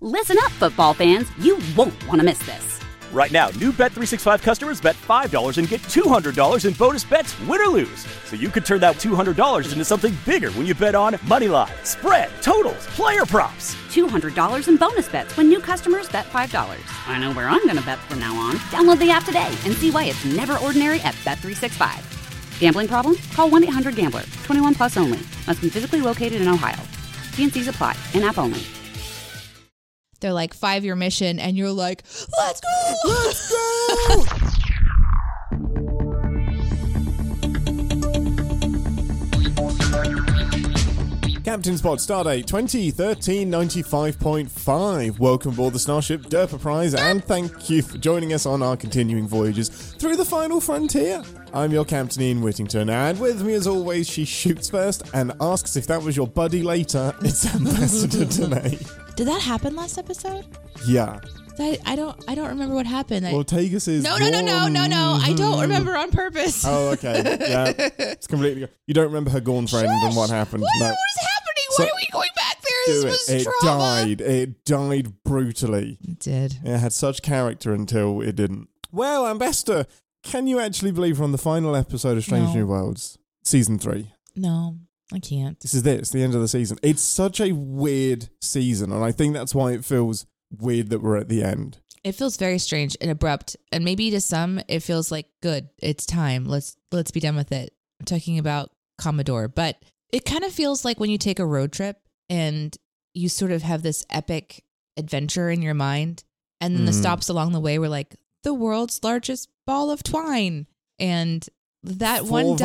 Listen up, football fans. You won't want to miss this. Right now, new Bet365 customers bet $5 and get $200 in bonus bets, win or lose. So you could turn that $200 into something bigger when you bet on moneyline, spread, totals, player props. $200 in bonus bets when new customers bet $5. I know where I'm going to bet from now on. Download the app today and see why it's never ordinary at Bet365. Gambling problem? Call 1-800-GAMBLER. 21 plus only. Must be physically located in Ohio. T&Cs apply. In-app only. They're like 5-year mission, and you're like, let's go! Let's go! Captain Spot, Stardate 2013-95.5. Welcome aboard the Starship Derpa-Prize, and thank you for joining us on our continuing voyages through the final frontier. I'm your Captain Ian Whittington, and with me as always, she shoots first and asks if that was your buddy later. It's Ambassador Danae. Did that happen last episode? Yeah. I don't remember what happened. Ortegas is No. I don't remember on purpose. Oh, okay. Yeah. It's completely... You don't remember her Gorn friend and what happened. What No. is happening? Why are we going back there? This was It trauma. It died brutally. It did. It had such character until it didn't. Well, Ambassador, can you actually believe we're on the final episode of Strange New Worlds? Season 3. No, I can't. This is the end of the season. It's such a weird season, and I think that's why it feels weird that we're at the end. It feels very strange and abrupt, and maybe to some it feels like good. It's time. Let's be done with it. I'm talking about Commodore, but it kind of feels like when you take a road trip and you sort of have this epic adventure in your mind, and then the stops along the way were like the world's largest ball of twine, and that one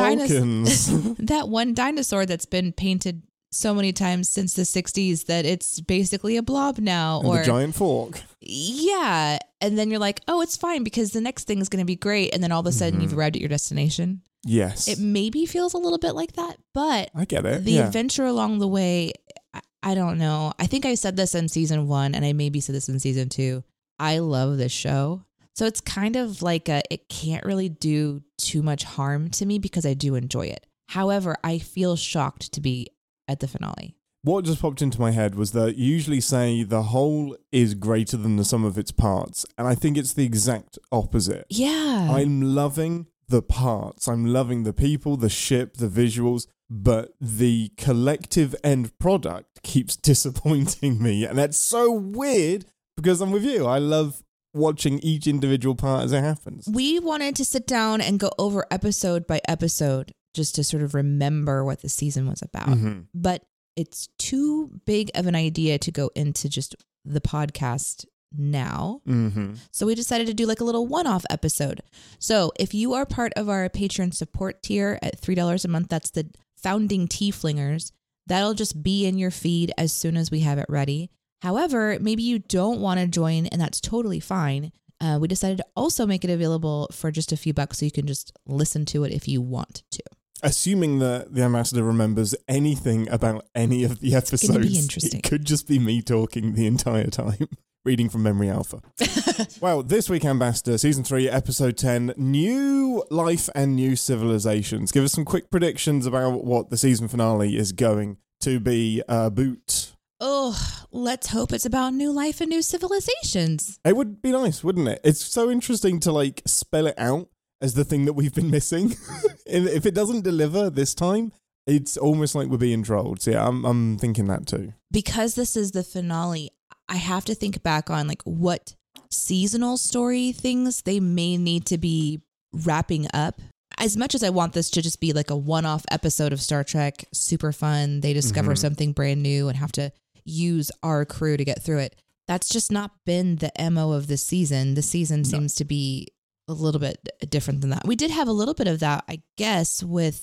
dinosaur that's been painted so many times since the 60s that it's basically a blob now. And or the giant fork. Yeah. And then you're like, oh, it's fine because the next thing is going to be great. And then all of a sudden you've arrived at your destination. Yes. It maybe feels a little bit like that, but I get it. The adventure along the way, I don't know. I think I said this in season 1 and I maybe said this in season 2. I love this show. So it's kind of like it can't really do too much harm to me because I do enjoy it. However, I feel shocked to be at the finale. What just popped into my head was that you usually say the whole is greater than the sum of its parts. And I think it's the exact opposite. Yeah. I'm loving the parts. I'm loving the people, the ship, the visuals, but the collective end product keeps disappointing me. And that's so weird because I'm with you. I love watching each individual part as it happens. We wanted to sit down and go over episode by episode just to sort of remember what the season was about. Mm-hmm. But it's too big of an idea to go into just the podcast now. Mm-hmm. So we decided to do like a little one-off episode. So if you are part of our Patreon support tier at $3 a month, that's the Founding Tieflingers, that'll just be in your feed as soon as we have it ready. However, maybe you don't want to join, and that's totally fine. We decided to also make it available for just a few bucks so you can just listen to it if you want to. Assuming that the Ambassador remembers anything about any of the episodes, it's going to be interesting. It could just be me talking the entire time, reading from Memory Alpha. Well, this week, Ambassador, Season 3, Episode 10, New Life and New Civilizations. Give us some quick predictions about what the season finale is going to be. Boot. Oh, let's hope it's about new life and new civilizations. It would be nice, wouldn't it? It's so interesting to spell it out as the thing that we've been missing. If it doesn't deliver this time, it's almost like we're being trolled. So yeah, I'm thinking that too. Because this is the finale, I have to think back on what seasonal story things they may need to be wrapping up. As much as I want this to just be like a one-off episode of Star Trek, super fun, they discover something brand new and have to use our crew to get through it. That's just not been the MO of this season. The season seems to be a little bit different than that. We did have a little bit of that, I guess, with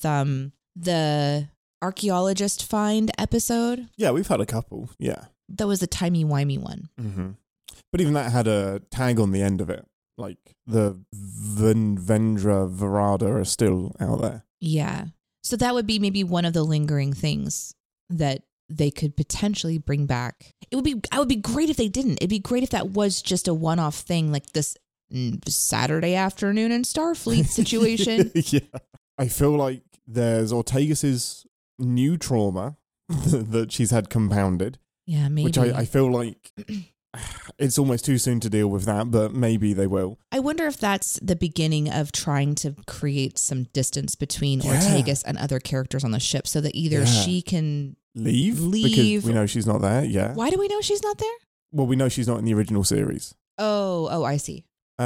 the archaeologist find episode. Yeah, we've had a couple. Yeah. That was the timey-wimey one. Mm-hmm. But even that had a tag on the end of it. Like the Vendra Verada are still out there. Yeah. So that would be maybe one of the lingering things that they could potentially bring back. I would be great if they didn't. It'd be great if that was just a one-off thing, like this Saturday afternoon in Starfleet situation. Yeah. I feel like there's Ortegas's new trauma that she's had compounded. Yeah, maybe. Which I feel like it's almost too soon to deal with that, but maybe they will. I wonder if that's the beginning of trying to create some distance between Ortegas and other characters on the ship so that either she can leave because we know she's not there. Yeah. Why do we know she's not there? Well, we know she's not in the original series. Oh, I see.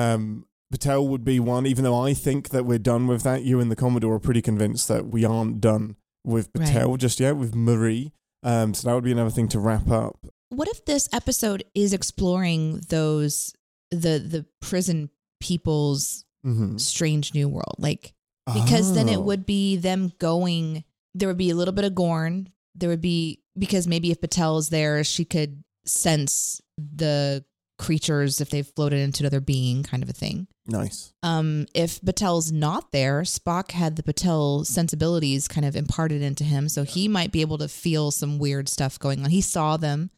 Patel would be one, even though I think that we're done with that. You and the Commodore are pretty convinced that we aren't done with Patel just yet, with Marie. So that would be another thing to wrap up. What if this episode is exploring those, the prison people's strange new world? Like, because then it would be them going, there would be a little bit of Gorn. There would be, because maybe if Patel's there, she could sense the creatures if they've floated into another being, kind of a thing. Nice. If Patel's not there, Spock had the Patel sensibilities kind of imparted into him, so he might be able to feel some weird stuff going on. He saw them,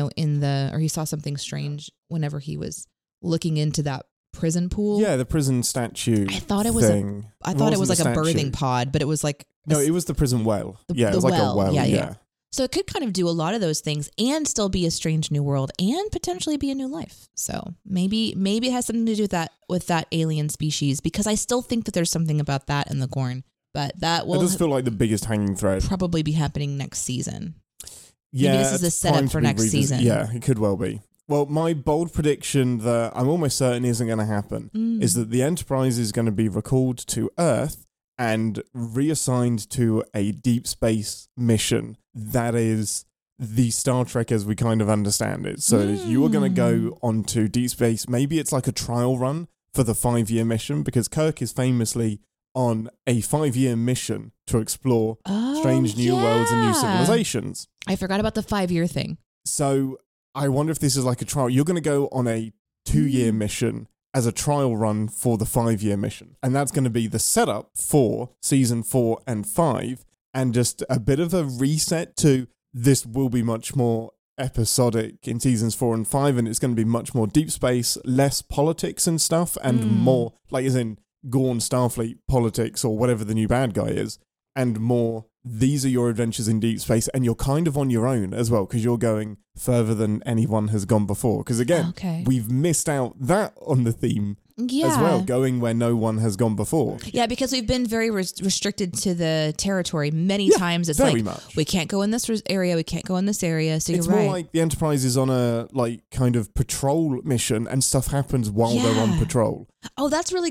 or he saw something strange whenever he was looking into that prison pool. Yeah, the prison statue. I thought it was thing. like a birthing pod, but it was like no, it was the prison well. It was like a well. Yeah. So it could kind of do a lot of those things and still be a strange new world and potentially be a new life. So maybe it has something to do with that alien species, because I still think that there's something about that in the Gorn, but that will. It does feel like the biggest hanging thread. Probably be happening next season. Yeah, maybe this is a setup for next season. Yeah, it could well be. Well, my bold prediction that I'm almost certain isn't going to happen is that the Enterprise is going to be recalled to Earth and reassigned to a deep space mission that is the Star Trek as we kind of understand it. So you are going to go onto deep space. Maybe it's like a trial run for the 5-year mission, because Kirk is famously on a 5-year mission to explore strange new worlds and new civilizations. I forgot about the 5-year thing. So I wonder if this is like a trial. You're going to go on a 2-year mission as a trial run for the 5-year mission. And that's going to be the setup for season 4 and 5. And just a bit of a reset to this will be much more episodic in seasons 4 and 5. And it's going to be much more deep space, less politics and stuff, and more, like as in Gorn Starfleet politics or whatever the new bad guy is. And more, these are your adventures in deep space, and you're kind of on your own as well, because you're going further than anyone has gone before. Because again, we've missed out that on the theme as well, going where no one has gone before. Yeah, because we've been very restricted to the territory many times. It's like, we can't go in this area, we can't go in this area. So it's more like the Enterprise is on a kind of patrol mission, and stuff happens while they're on patrol. Oh, that's really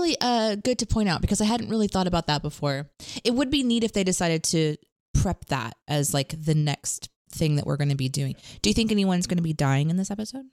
good to point out, because I hadn't really thought about that before. It would be neat if they decided to prep that as like the next thing that we're going to be doing. Do you think anyone's going to be dying in this episode?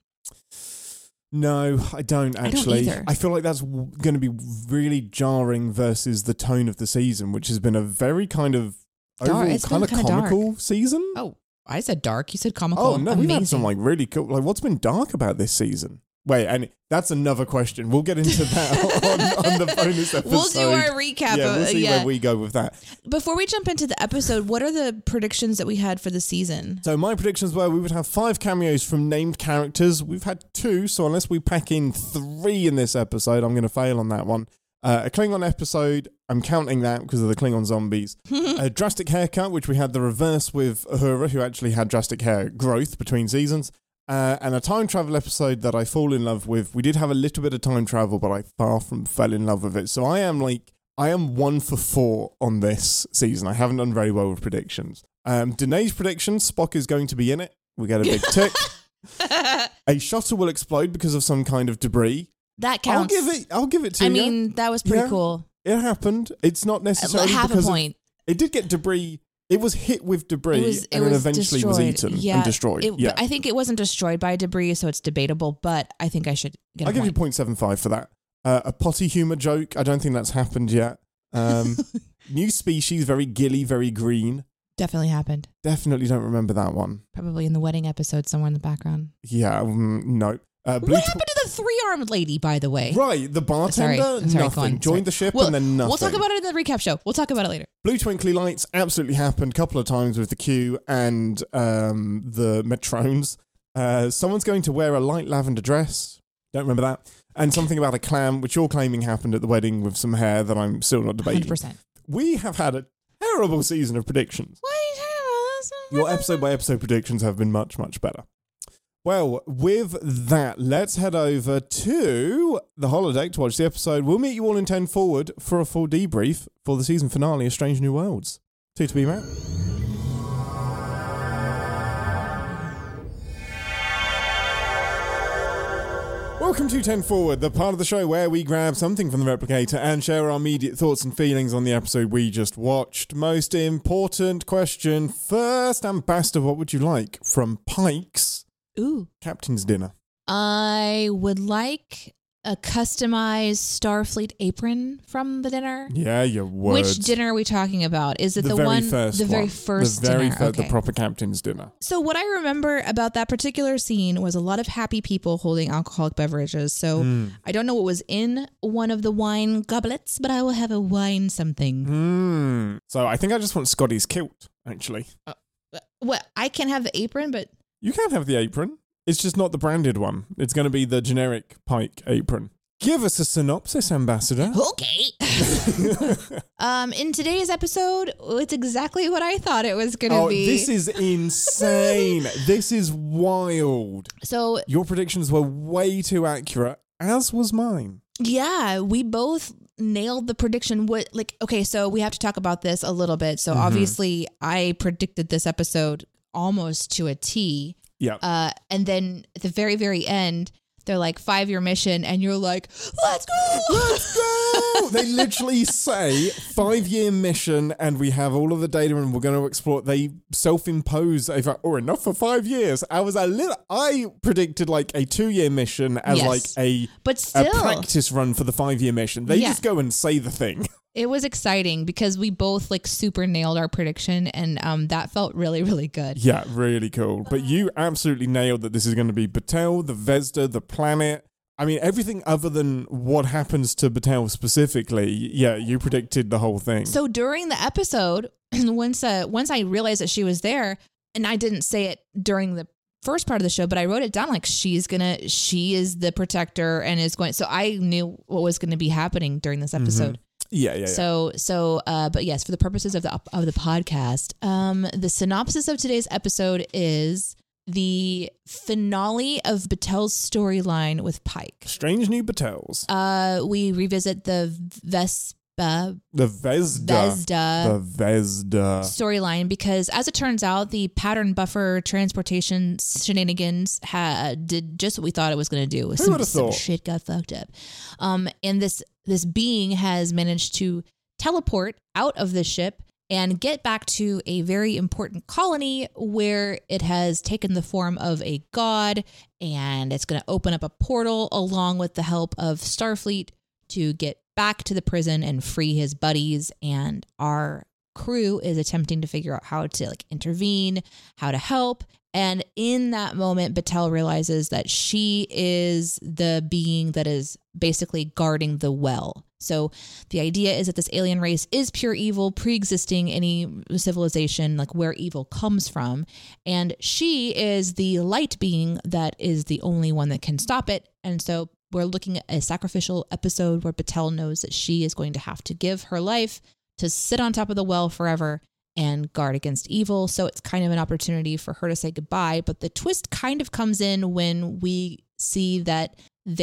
No, I don't actually. I don't either. I feel like that's going to be really jarring versus the tone of the season, which has been a very kind of overall kind of comical dark season. Oh, I said dark. You said comical. Oh no, we've had some like really cool. Like, what's been dark about this season? Wait, and that's another question. We'll get into that on the bonus episode. We'll do our recap. Yeah, we'll see where we go with that. Before we jump into the episode, what are the predictions that we had for the season? So my predictions were we would have 5 cameos from named characters. We've had 2, so unless we pack in 3 in this episode, I'm going to fail on that one. A Klingon episode, I'm counting that because of the Klingon zombies. A drastic haircut, which we had the reverse with Uhura, who actually had drastic hair growth between seasons. And a time travel episode that I fall in love with. We did have a little bit of time travel, but I far from fell in love with it. So I am 1 for 4 on this season. I haven't done very well with predictions. Danae's predictions, Spock is going to be in it. We get a big tick. A shuttle will explode because of some kind of debris. That counts. I'll give it to you. I mean, that was pretty cool. It happened. It's not necessarily half because a point. It did get debris. It was hit with debris and then eventually destroyed. Was eaten and destroyed. But I think it wasn't destroyed by debris, so it's debatable, but I think I should get I'll give you 0.75 for that. A potty humour joke, I don't think that's happened yet. New species, very gilly, very green. Definitely happened. Definitely don't remember that one. Probably in the wedding episode somewhere in the background. Yeah, no. What happened to the 3-armed lady, by the way? Right, the bartender, sorry, nothing. Joined the ship and then nothing. We'll talk about it in the recap show. We'll talk about it later. Blue twinkly lights absolutely happened a couple of times with the Q and the Metrones. Someone's going to wear a light lavender dress. Don't remember that. And something about a clam, which you're claiming happened at the wedding with some hair that I'm still not debating. 100%. We have had a terrible season of predictions. What are you talking about? Your episode by episode predictions have been much, much better. Well, with that, let's head over to the holodeck to watch the episode. We'll meet you all in 10 forward for a full debrief for the season finale of Strange New Worlds. T2B, Matt. Welcome to 10 Forward, the part of the show where we grab something from the Replicator and share our immediate thoughts and feelings on the episode we just watched. Most important question first, Ambassador, what would you like from Pike's Captain's Dinner? I would like a customized Starfleet apron from the dinner. Yeah, you would. Which dinner are we talking about? Is it the very one? First the very one. first the very dinner. The proper Captain's Dinner. So what I remember about that particular scene was a lot of happy people holding alcoholic beverages. So I don't know what was in one of the wine goblets, but I will have a wine something. So I think I just want Scotty's kilt, actually. What? I can have the apron, but... You can have the apron. It's just not the branded one. It's going to be the generic Pike apron. Give us a synopsis, Ambassador. Okay. In today's episode, it's exactly what I thought it was going to be. This is insane. This is wild. So your predictions were way too accurate, as was mine. Yeah, we both nailed the prediction. So we have to talk about this a little bit. So obviously, I predicted this episode almost to a T. Yeah. And then at the very, very end, they're like 5-year mission, and you're like, let's go! Let's go! They literally say 5-year mission, and we have all of the data, and we're going to explore. They self-impose enough for 5 years. I predicted like a 2-year mission as a practice run for the 5-year mission. They just go and say the thing. It was exciting because we both like super nailed our prediction, and that felt really, really good. Yeah, really cool. But you absolutely nailed that this is going to be Batel, the Vesda, the planet. I mean, everything other than what happens to Batel specifically. Yeah, you predicted the whole thing. So during the episode, once I realized that she was there, and I didn't say it during the first part of the show, but I wrote it down like she is the protector and is going. So I knew what was going to be happening during this episode. Yeah. But yes, for the purposes of the podcast, the synopsis of today's episode is the finale of Batel's storyline with Pike. Strange New Batels. We revisit the Vesda storyline because, as it turns out, the pattern buffer transportation shenanigans did just what we thought it was going to do. Who would have thought? Some shit got fucked up. And this being has managed to teleport out of the ship and get back to a very important colony where it has taken the form of a god, and it's going to open up a portal along with the help of Starfleet to get back to the prison and free his buddies. And our crew is attempting to figure out how to intervene, how to help. And in that moment, Batel realizes that she is the being that is basically guarding the well. So the idea is that this alien race is pure evil, pre-existing any civilization, like where evil comes from. And she is the light being that is the only one that can stop it. And so we're looking at a sacrificial episode where Batel knows that she is going to have to give her life to sit on top of the well forever and guard against evil. So it's kind of an opportunity for her to say goodbye. But the twist kind of comes in when we see that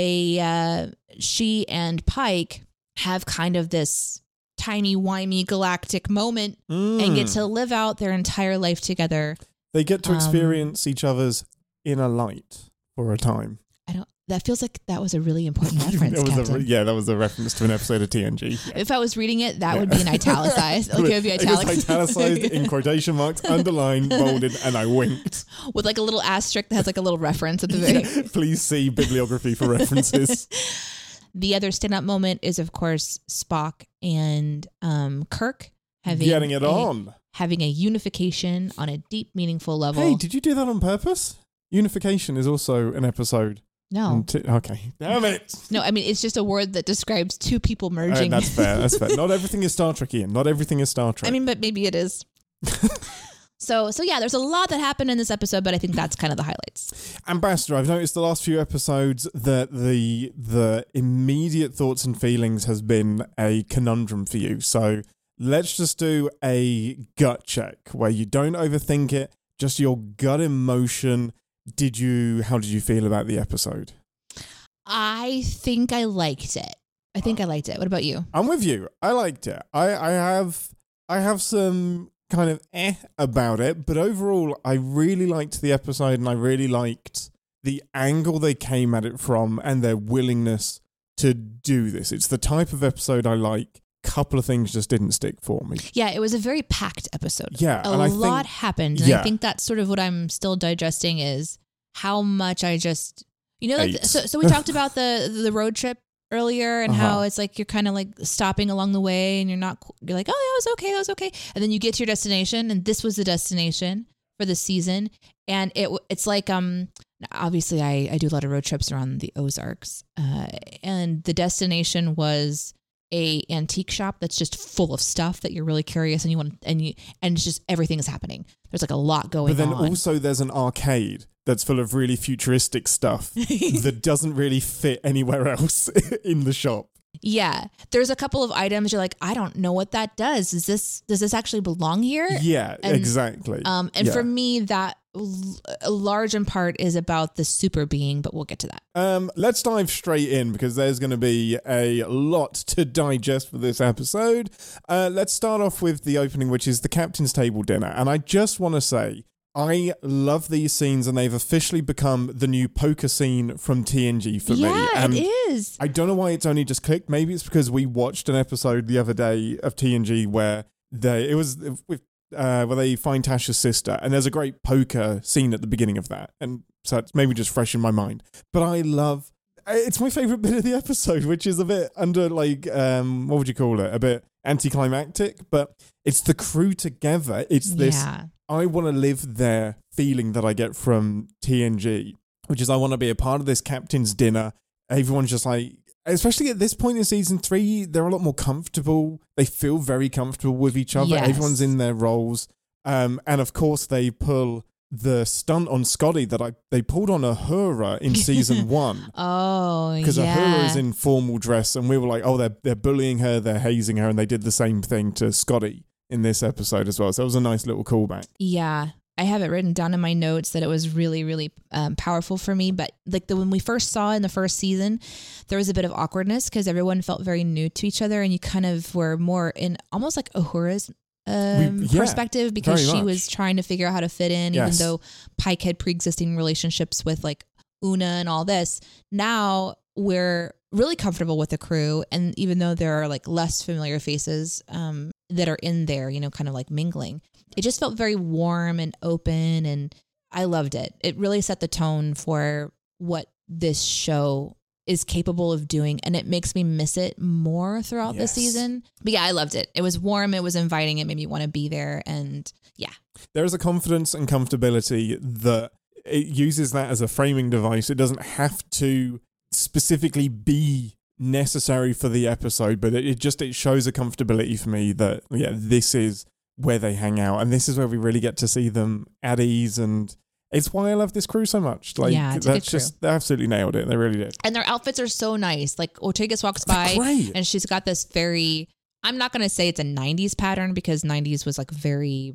she and Pike have kind of this timey-wimey galactic moment and get to live out their entire life together. They get to experience each other's inner light for a time. That feels like that was a really important reference, Captain. That was a reference to an episode of TNG. Yeah. If I was reading it, that would be an italicized. It would be italics. It was italicized in quotation marks, underlined, bolded, and I winked. With a little asterisk that has a little reference at the very Please see bibliography for references. The other stand-up moment is, of course, Spock and Kirk having a unification on a deep, meaningful level. Hey, did you do that on purpose? Unification is also an episode. No. Okay. Damn it. No, I mean, it's just a word that describes two people merging. That's fair. Not everything is Star Trek, Ian. Not everything is Star Trek. I mean, but maybe it is. So yeah, there's a lot that happened in this episode, but I think that's kind of the highlights. Ambassador, I've noticed the last few episodes that the immediate thoughts and feelings has been a conundrum for you. So let's just do a gut check where you don't overthink it, just your gut emotion. How did you feel about the episode? I think I liked it. What about you? I'm with you. I liked it. I have some kind of about it, but overall, I really liked the episode, and I really liked the angle they came at it from and their willingness to do this. It's the type of episode I like. Couple of things just didn't stick for me. Yeah, it was a very packed episode. Yeah, a lot happened. And I think that's sort of what I'm still digesting is how much I just, so we talked about the road trip earlier and how it's like you're kind of like stopping along the way and you're like, oh, that was okay. And then you get to your destination, and this was the destination for the season. And it's like, obviously I do a lot of road trips around the Ozarks, and the destination was a antique shop that's just full of stuff that you're really curious and you want, and it's just everything is happening. There's like a lot going on. But then also there's an arcade that's full of really futuristic stuff that doesn't really fit anywhere else in the shop. Yeah. There's a couple of items you're like, I don't know what that does. Does this actually belong here? Yeah, exactly. For me, that a large in part is about the super being, but we'll get to that. Let's dive straight in because there's going to be a lot to digest for this episode. Let's start off with the opening, which is the captain's table dinner. And I just want to say, I love these scenes, and they've officially become the new poker scene from TNG for me. Yeah, it is. I don't know why it's only just clicked. Maybe it's because we watched an episode the other day of TNG where they find Tasha's sister, and there's a great poker scene at the beginning of that, and so it's maybe just fresh in my mind. But it's my favorite bit of the episode, which is a bit under what would you call it? A bit anticlimactic, but it's the crew together. It's this. Yeah. I want to live their feeling that I get from TNG, which is I want to be a part of this captain's dinner. Everyone's just like, especially at this point in season 3, they're a lot more comfortable. They feel very comfortable with each other. Yes. Everyone's in their roles. And of course, they pull the stunt on Scotty that they pulled on Uhura in season 1. Oh, yeah. Because Uhura is in formal dress, and we were like, oh, they're bullying her, they're hazing her, and they did the same thing to Scotty in this episode as well. So it was a nice little callback. Yeah. I have it written down in my notes that it was really, really powerful for me. But like when we first saw in the first season, there was a bit of awkwardness because everyone felt very new to each other, and you kind of were more in almost like Uhura's perspective because she was trying to figure out how to fit in, even though Pike had pre-existing relationships with like Una and all this. Now we're really comfortable with the crew, and even though there are like less familiar faces that are in there, kind of like mingling, it just felt very warm and open, and I loved it. It really set the tone for what this show is capable of doing, and it makes me miss it more throughout the season. But yeah, I loved it. It was warm, it was inviting, it made me want to be there, and yeah. There is a confidence and comfortability that it uses that as a framing device. It doesn't have to specifically be necessary for the episode, but it shows a comfortability for me that this is where they hang out, and this is where we really get to see them at ease, and it's why I love this crew so much. Like, yeah, it's that's just, they absolutely nailed it. They really did. And their outfits are so nice. Like Ortegas walks by and she's got this very, I'm not going to say it's a 90s pattern because 90s was like very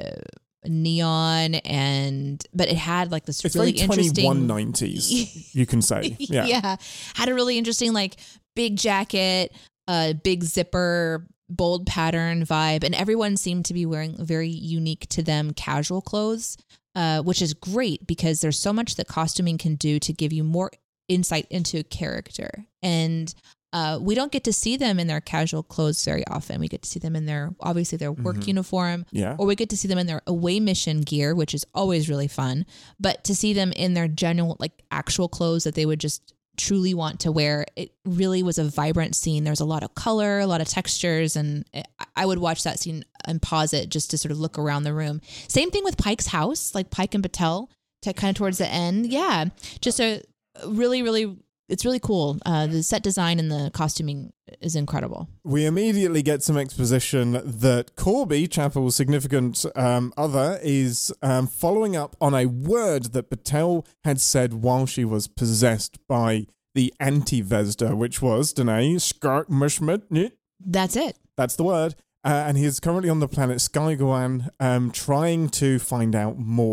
neon, but it had like this it's really very interesting 2190s, you can say. Yeah. Yeah. Had a really interesting like big jacket, big zipper, bold pattern vibe, and everyone seemed to be wearing very unique to them casual clothes. Which is great because there's so much that costuming can do to give you more insight into a character. And we don't get to see them in their casual clothes very often. We get to see them in their work uniform, or we get to see them in their away mission gear, which is always really fun. But to see them in their genuine, like actual clothes that they would just truly want to wear, it really was a vibrant scene. There's a lot of color, a lot of textures, and I would watch that scene and pause it just to sort of look around the room. Same thing with Pike's house, like Pike and Batel, kind of towards the end. Yeah, just a really, really, it's really cool. The set design and the costuming is incredible. We immediately get some exposition that Corby, Chapel's significant other, is following up on a word that Batel had said while she was possessed by the anti-Vesda, which was, Danae, Skartmushmut. That's it. That's the word. And he's currently on the planet Skyguan, trying to find out more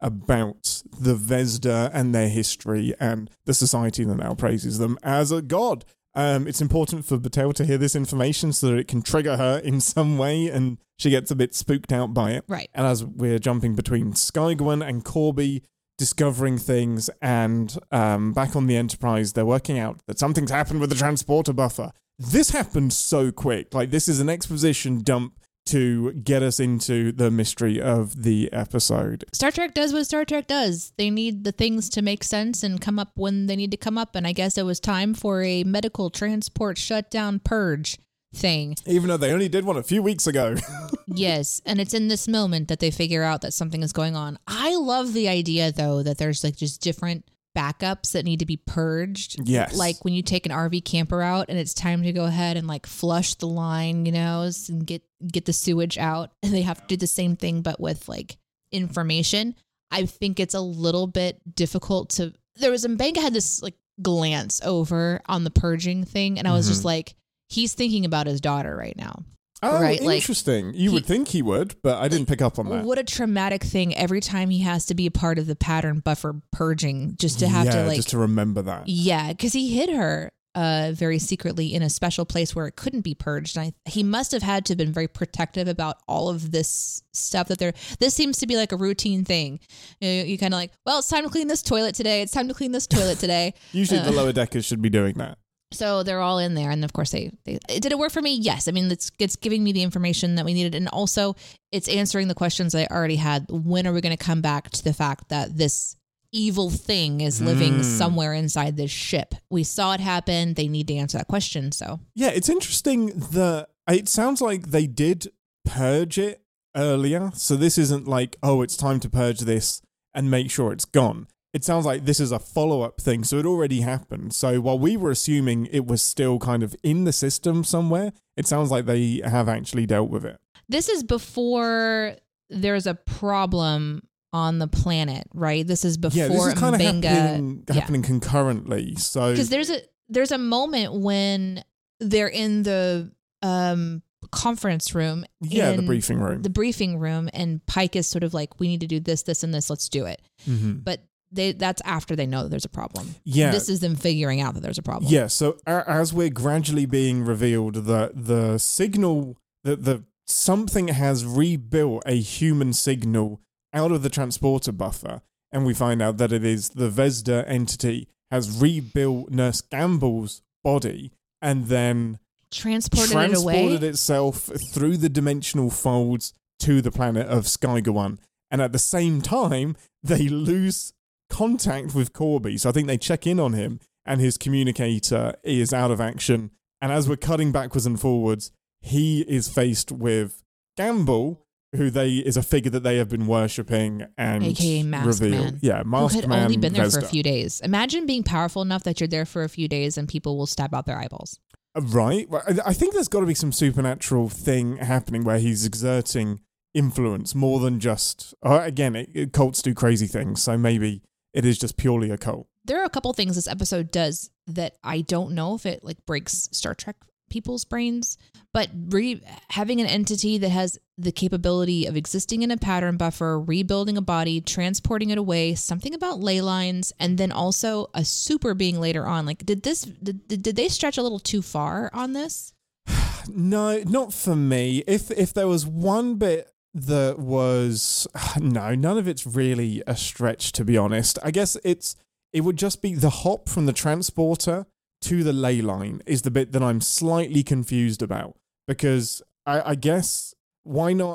about the Vesda and their history and the society that now praises them as a god. It's important for Batel to hear this information so that it can trigger her in some way and she gets a bit spooked out by it. Right. And as we're jumping between Skygwen and Corby, discovering things, and back on the Enterprise, they're working out that something's happened with the transporter buffer. This happened so quick. Like, this is an exposition dump to get us into the mystery of the episode. Star Trek does what Star Trek does. They need the things to make sense and come up when they need to come up. And I guess it was time for a medical transport shutdown purge thing. Even though they only did one a few weeks ago. Yes. And it's in this moment that they figure out that something is going on. I love the idea, though, that there's like just different backups that need to be purged. Yes. Like when you take an RV camper out and it's time to go ahead and like flush the line, you know, and get the sewage out, and they have to do the same thing but with like information. I think it's a little bit difficult to. Mbenga had this like glance over on the purging thing, and I was just like, he's thinking about his daughter right now. Oh, right? Interesting. Like, you would think he would, but I didn't pick up on that. What a traumatic thing every time he has to be a part of the pattern buffer purging, just to have to like... just to remember that. Yeah, because he hid her very secretly in a special place where it couldn't be purged. And he must have had to have been very protective about all of this stuff this seems to be like a routine thing. You kind of like, well, it's time to clean this toilet today. It's time to clean this toilet today. Usually the lower deckers should be doing that. So they're all in there. And of course, did it work for me? Yes. I mean, it's giving me the information that we needed. And also it's answering the questions I already had. When are we going to come back to the fact that this evil thing is living somewhere inside this ship? We saw it happen. They need to answer that question. So yeah, it's interesting that it sounds like they did purge it earlier. So this isn't like, oh, it's time to purge this and make sure it's gone. It sounds like this is a follow-up thing, so it already happened. So while we were assuming it was still kind of in the system somewhere, it sounds like they have actually dealt with it. This is before there's a problem on the planet, right? This is before this is kind Mbenga of happening concurrently. So because there's a moment when they're in the conference room. The briefing room. The briefing room, and Pike is sort of like, we need to do this, this, and this. Let's do it. Mm-hmm. But that's after they know that there's a problem. Yeah. This is them figuring out that there's a problem. Yeah, so as we're gradually being revealed that the signal, that something has rebuilt a human signal out of the transporter buffer, and we find out that it is the Vesda entity has rebuilt Nurse Gamble's body and then transported itself through the dimensional folds to the planet of Skygwen. And at the same time, they lose contact with Corby. So I think they check in on him and his communicator is out of action. And as we're cutting backwards and forwards, he is faced with Gamble, who is a figure that they have been worshipping and AKA Masked Man. Yeah, Masked Man. Who had only been there for a few days. Imagine being powerful enough that you're there for a few days and people will stab out their eyeballs. Right. I think there's got to be some supernatural thing happening where he's exerting influence more than just... again, cults do crazy things, so maybe it is just purely a cult. There are a couple things this episode does that I don't know if it like breaks Star Trek people's brains, but having an entity that has the capability of existing in a pattern buffer, rebuilding a body, transporting it away, something about ley lines, and then also a super being later on. Like, did they stretch a little too far on this? No, not for me. If there was one bit that was... No, none of it's really a stretch, to be honest. I guess it would just be the hop from the transporter to the ley line is the bit that I'm slightly confused about. Because I guess, why not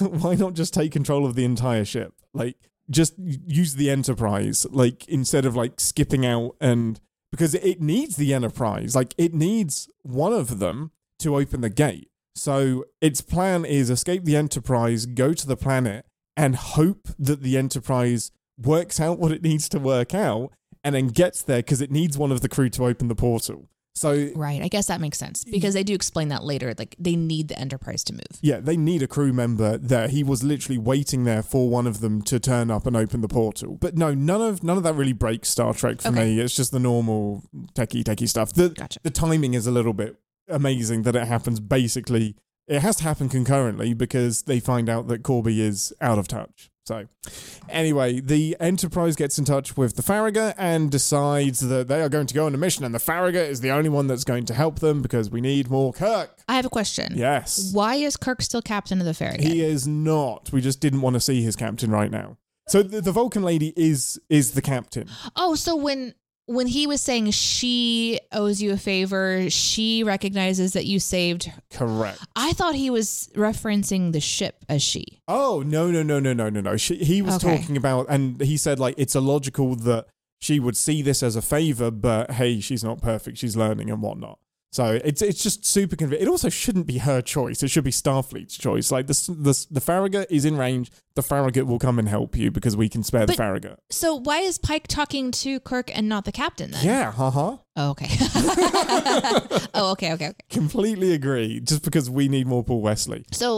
just take control of the entire ship? Like, just use the Enterprise, like, instead of, like, skipping out and... Because it needs the Enterprise. Like, it needs one of them to open the gate. So its plan is escape the Enterprise, go to the planet, and hope that the Enterprise works out what it needs to work out, and then gets there because it needs one of the crew to open the portal. So right, I guess that makes sense because they do explain that later. Like, they need the Enterprise to move. Yeah, they need a crew member there. He was literally waiting there for one of them to turn up and open the portal. But no, none of that really breaks Star Trek for me. It's just the normal techie stuff. Gotcha. The timing is a little bit amazing that it happens basically. It has to happen concurrently because they find out that Corby is out of touch. So, anyway, the Enterprise gets in touch with the Farragut and decides that they are going to go on a mission, and the Farragut is the only one that's going to help them because we need more Kirk. I have a question. Yes. Why is Kirk still captain of the Farragut? He is not. We just didn't want to see his captain right now. So the Vulcan lady is the captain. Oh, so when he was saying she owes you a favor, she recognizes that you saved her. Correct. I thought he was referencing the ship as she. Oh, no. He was talking about, and he said, like, it's illogical that she would see this as a favor, but hey, she's not perfect. She's learning and whatnot. So it's just super convenient. It also shouldn't be her choice. It should be Starfleet's choice. Like the Farragut is in range. The Farragut will come and help you because we can spare the Farragut. So why is Pike talking to Kirk and not the captain then? Yeah, haha. Oh, okay. Okay. Completely agree. Just because we need more Paul Wesley. So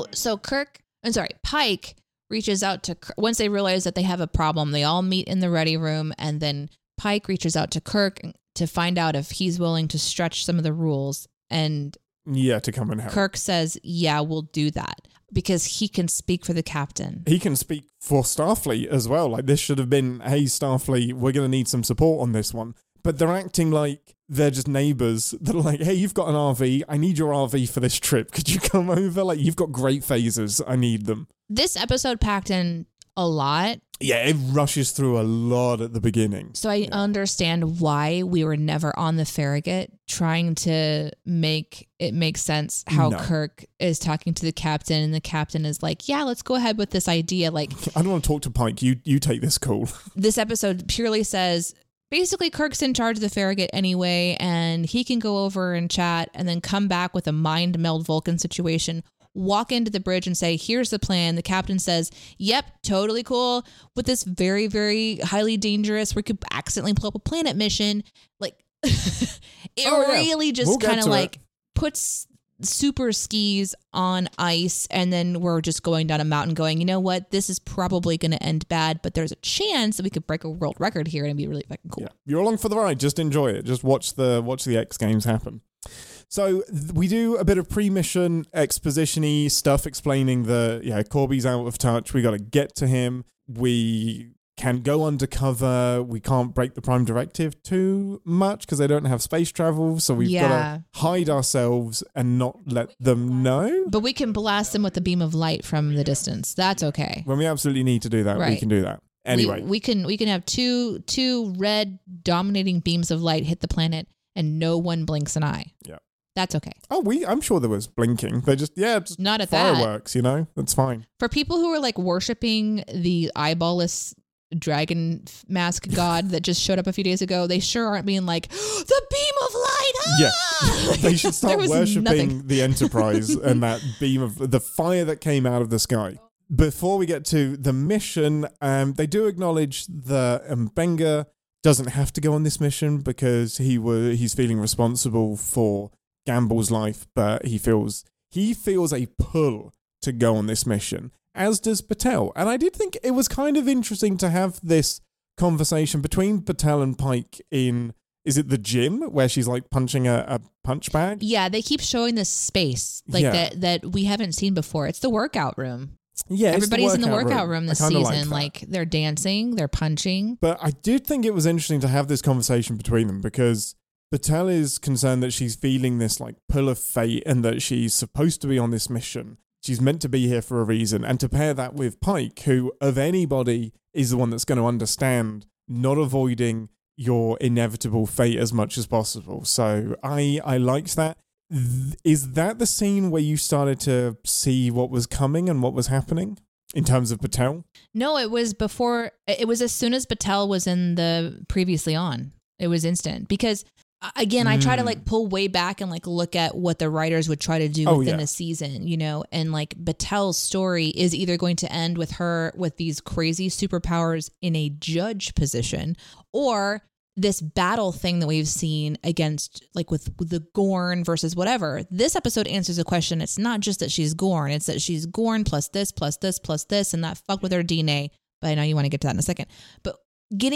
Pike reaches out to Kirk. Once they realize that they have a problem, they all meet in the ready room, and then Pike reaches out to Kirk to find out if he's willing to stretch some of the rules. And to come and help. Kirk says, yeah, we'll do that because he can speak for the captain. He can speak for Starfleet as well. Like, this should have been, hey, Starfleet, we're going to need some support on this one. But they're acting like they're just neighbors. They're like, hey, you've got an RV. I need your RV for this trip. Could you come over? Like, you've got great phasers. I need them. This episode packed in a lot. Yeah, it rushes through a lot at the beginning. So I understand why we were never on the Farragut, trying to make it make sense how Kirk is talking to the captain, and the captain is like, yeah, let's go ahead with this idea. Like, I don't want to talk to Pike. You take this call. This episode purely says, basically, Kirk's in charge of the Farragut anyway, and he can go over and chat and then come back with a mind meld Vulcan situation. Walk into the bridge and say, here's the plan. The captain says, yep, totally cool with this very, very highly dangerous, we could accidentally pull up a planet mission. Like, really just kind of like puts super skis on ice, and then we're just going down a mountain going, you know what, this is probably going to end bad, but there's a chance that we could break a world record here and it'd be really fucking cool. Yeah. You're along for the ride. Just enjoy it. Just watch the X Games happen. So we do a bit of pre-mission exposition-y stuff explaining that, Corby's out of touch. We got to get to him. We can go undercover. We can't break the Prime Directive too much because they don't have space travel. So we've got to hide ourselves and not let them know. But we can blast them with a beam of light from the distance. That's okay. When we absolutely need to do that, we can do that. Anyway. We can have two red dominating beams of light hit the planet and no one blinks an eye. Yeah. That's okay. Oh, I'm sure there was blinking. They just not at fireworks, that's fine. For people who are like worshiping the eyeballless dragon mask god that just showed up a few days ago, they sure aren't being like, the beam of light. Ah! Yeah. They should start worshipping the Enterprise and that beam of the fire that came out of the sky. Before we get to the mission, they do acknowledge that Mbenga doesn't have to go on this mission because he's feeling responsible for Gamble's life, but he feels a pull to go on this mission, as does Batel. And I did think it was kind of interesting to have this conversation between Batel and Pike in, is it the gym where she's like punching a punch bag? Yeah, they keep showing this space that we haven't seen before. It's the workout room. Yeah, everybody's in the workout room this season. Like they're dancing, they're punching. But I did think it was interesting to have this conversation between them because Batel is concerned that she's feeling this like pull of fate and that she's supposed to be on this mission. She's meant to be here for a reason. And to pair that with Pike, who of anybody is the one that's going to understand not avoiding your inevitable fate as much as possible. So I liked that. Is that the scene where you started to see what was coming and what was happening in terms of Batel? No, it was before. It was as soon as Batel was in the previously on. It was instant because, again, I try to like pull way back and like look at what the writers would try to do within a season, and like Batel's story is either going to end with her with these crazy superpowers in a judge position, or this battle thing that we've seen against, like with the Gorn versus whatever. This episode answers the question. It's not just that she's Gorn. It's that she's Gorn plus this, plus this, plus this, and that fucked with her DNA. But I know you want to get to that in a second. But getting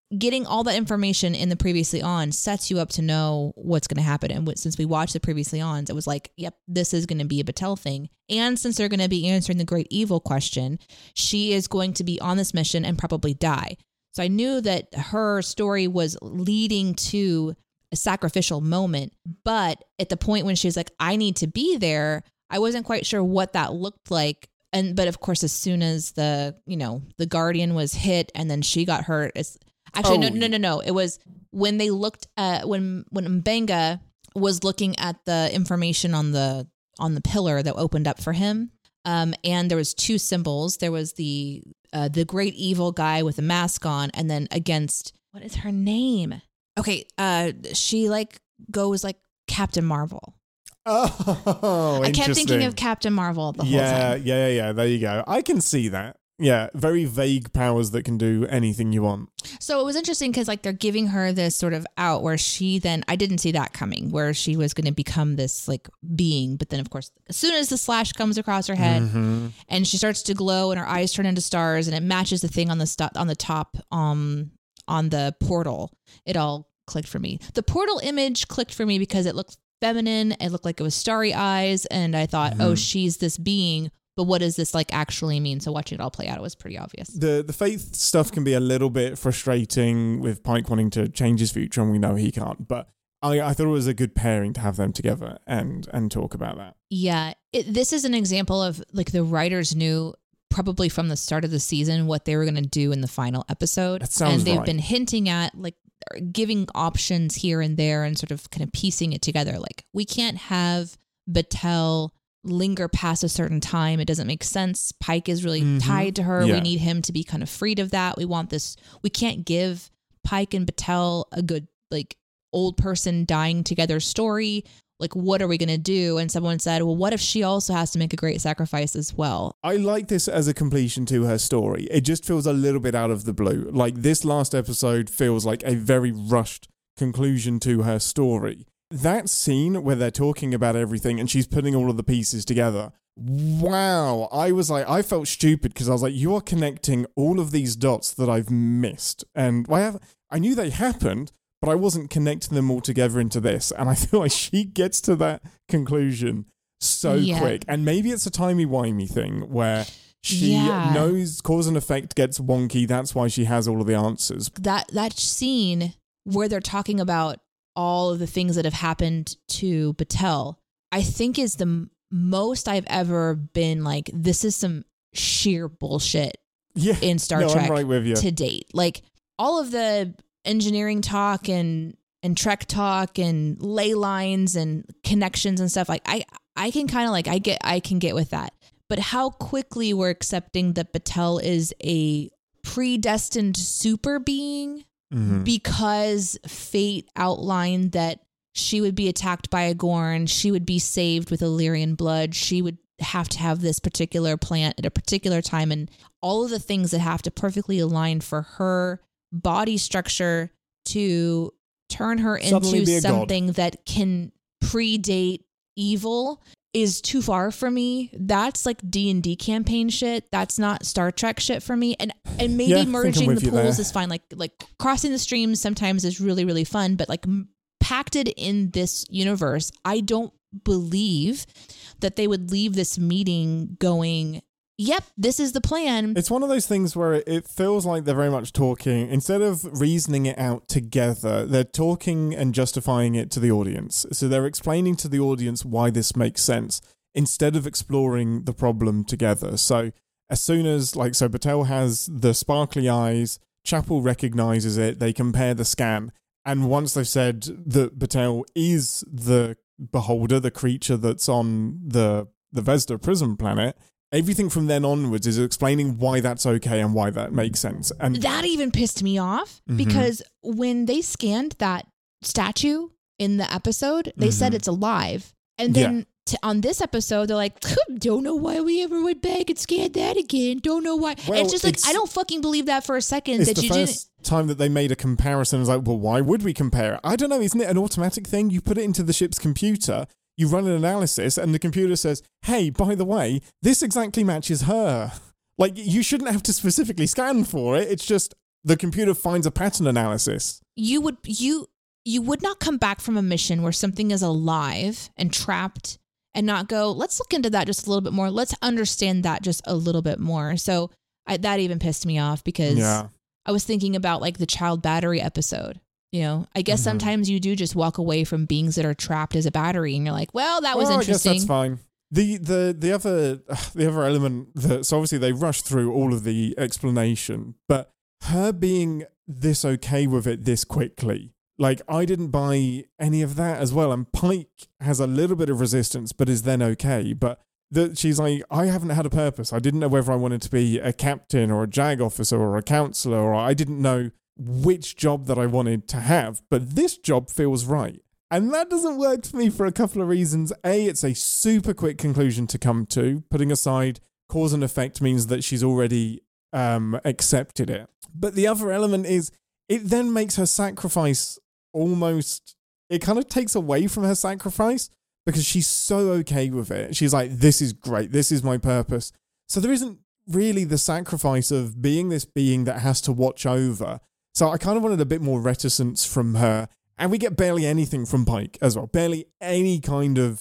getting all that information in the Previously On sets you up to know what's going to happen. And since we watched the Previously Ons, it was like, yep, this is going to be a Batel thing. And since they're going to be answering the great evil question, she is going to be on this mission and probably die. So I knew that her story was leading to a sacrificial moment. But at the point when she was like, I need to be there, I wasn't quite sure what that looked like. But of course, as soon as the Guardian was hit and then she got hurt, no. It was when they looked at when M'Benga was looking at the information on the pillar that opened up for him. And there was two symbols. There was the great evil guy with a mask on, and then against, what is her name? Okay, she goes like Captain Marvel. Oh, I kept thinking of Captain Marvel the whole time. Yeah. There you go. I can see that. Yeah, very vague powers that can do anything you want. So it was interesting because they're giving her this sort of out where she then, I didn't see that coming, where she was going to become this being. But then of course, as soon as the slash comes across her head and she starts to glow and her eyes turn into stars and it matches the thing on the top on the portal, it all clicked for me. The portal image clicked for me because it looked feminine. It looked like it was starry eyes. And I thought, oh, she's this being. But what does this actually mean? So watching it all play out, it was pretty obvious. The faith stuff can be a little bit frustrating with Pike wanting to change his future, and we know he can't. But I thought it was a good pairing to have them together and talk about that. Yeah, this is an example of the writers knew probably from the start of the season what they were going to do in the final episode. That sounds and they've right. been hinting at giving options here and there and sort of kind of piecing it together. We can't have Batel linger past a certain time. It doesn't make sense. Pike is really tied to her. Yeah. We need him to be kind of freed of that. We want this. We can't give Pike and Batel a good old person dying together story. What are we going to do? And someone said, well, what if she also has to make a great sacrifice as well? I like this as a completion to her story. It just feels a little bit out of the blue. This last episode feels like a very rushed conclusion to her story. That scene where they're talking about everything and she's putting all of the pieces together. Wow. I felt stupid because I was like, you are connecting all of these dots that I've missed. And I knew they happened, but I wasn't connecting them all together into this. And I feel like she gets to that conclusion so quick. And maybe it's a timey-wimey thing where she knows cause and effect gets wonky. That's why she has all of the answers. That scene where they're talking about all of the things that have happened to Batel, I think is the most I've ever been this is some sheer bullshit in Star Trek I'm right with you. To date. All of the engineering talk and Trek talk and ley lines and connections and stuff, I can kind of I can get with that. But how quickly we're accepting that Batel is a predestined super being because fate outlined that she would be attacked by a Gorn, she would be saved with Illyrian blood, she would have to have this particular plant at a particular time, and all of the things that have to perfectly align for her body structure to turn her into something that can predate evil is too far for me. That's D&D campaign shit. That's not Star Trek shit for me. And maybe merging the pools is fine. Like crossing the streams sometimes is really, really fun, but pacted in this universe, I don't believe that they would leave this meeting going, yep, this is the plan. It's one of those things where it feels like they're very much talking, instead of reasoning it out together, they're talking and justifying it to the audience. So they're explaining to the audience why this makes sense, instead of exploring the problem together. So as soon as, so Batel has the sparkly eyes, Chapel recognizes it, they compare the scan, and once they've said that Batel is the beholder, the creature that's on the Vesda prison planet, everything from then onwards is explaining why that's okay and why that makes sense. And that even pissed me off because when they scanned that statue in the episode, they said it's alive. And then on this episode, they're like, don't know why we ever went back and scanned that again. Don't know why. Well, it's just I don't fucking believe that for a second. It's the first time that they made a comparison. It's well, why would we compare it? I don't know. Isn't it an automatic thing? You put it into the ship's computer, you run an analysis, and the computer says, hey, by the way, this exactly matches her. You shouldn't have to specifically scan for it. It's just the computer finds a pattern analysis. You would not come back from a mission where something is alive and trapped and not go, let's look into that just a little bit more. Let's understand that just a little bit more. So that even pissed me off because I was thinking about like the child battery episode. You know, I guess sometimes you do just walk away from beings that are trapped as a battery and you're like, well, that was interesting. I guess that's fine. The other element that, so obviously they rushed through all of the explanation, but her being this okay with it this quickly, like I didn't buy any of that as well. And Pike has a little bit of resistance, but is then okay. But she's like, I haven't had a purpose. I didn't know whether I wanted to be a captain or a JAG officer or a counselor, or I didn't know which job that I wanted to have, but this job feels right. And that doesn't work for me for a couple of reasons. A, it's a super quick conclusion to come to. Putting aside cause and effect means that she's already accepted it. But the other element is it then makes her sacrifice almost, it kind of takes away from her sacrifice because she's so okay with it. She's like, this is great. This is my purpose. So there isn't really the sacrifice of being this being that has to watch over. So I kind of wanted a bit more reticence from her. And we get barely anything from Pike as well. Barely any kind of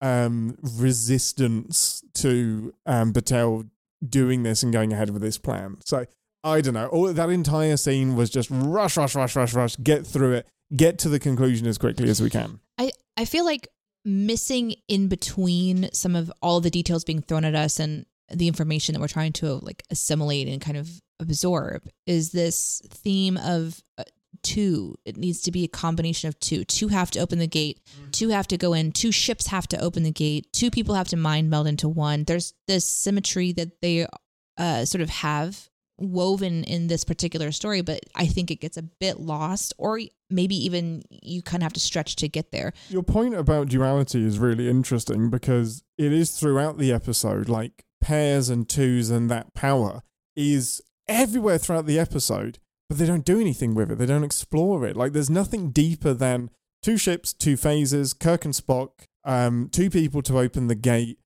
resistance to Batel doing this and going ahead with this plan. So I don't know. All that entire scene was just rush, get through it, get to the conclusion as quickly as we can. I feel like missing in between some of all the details being thrown at us and the information that we're trying to like assimilate and kind of absorb is this theme of two. It needs to be a combination of two. Two have to open the gate. Two have to go in. Two ships have to open the gate. Two people have to mind meld into one. There's this symmetry that they sort of have woven in this particular story, but I think it gets a bit lost, or maybe even you kind of have to stretch to get there. Your point about duality is really interesting because it is throughout the episode, like pairs and twos and that power is everywhere throughout the episode, but they don't do anything with it. They don't explore it. Like there's nothing deeper than two ships, two phases, Kirk and Spock, two people to open the gate,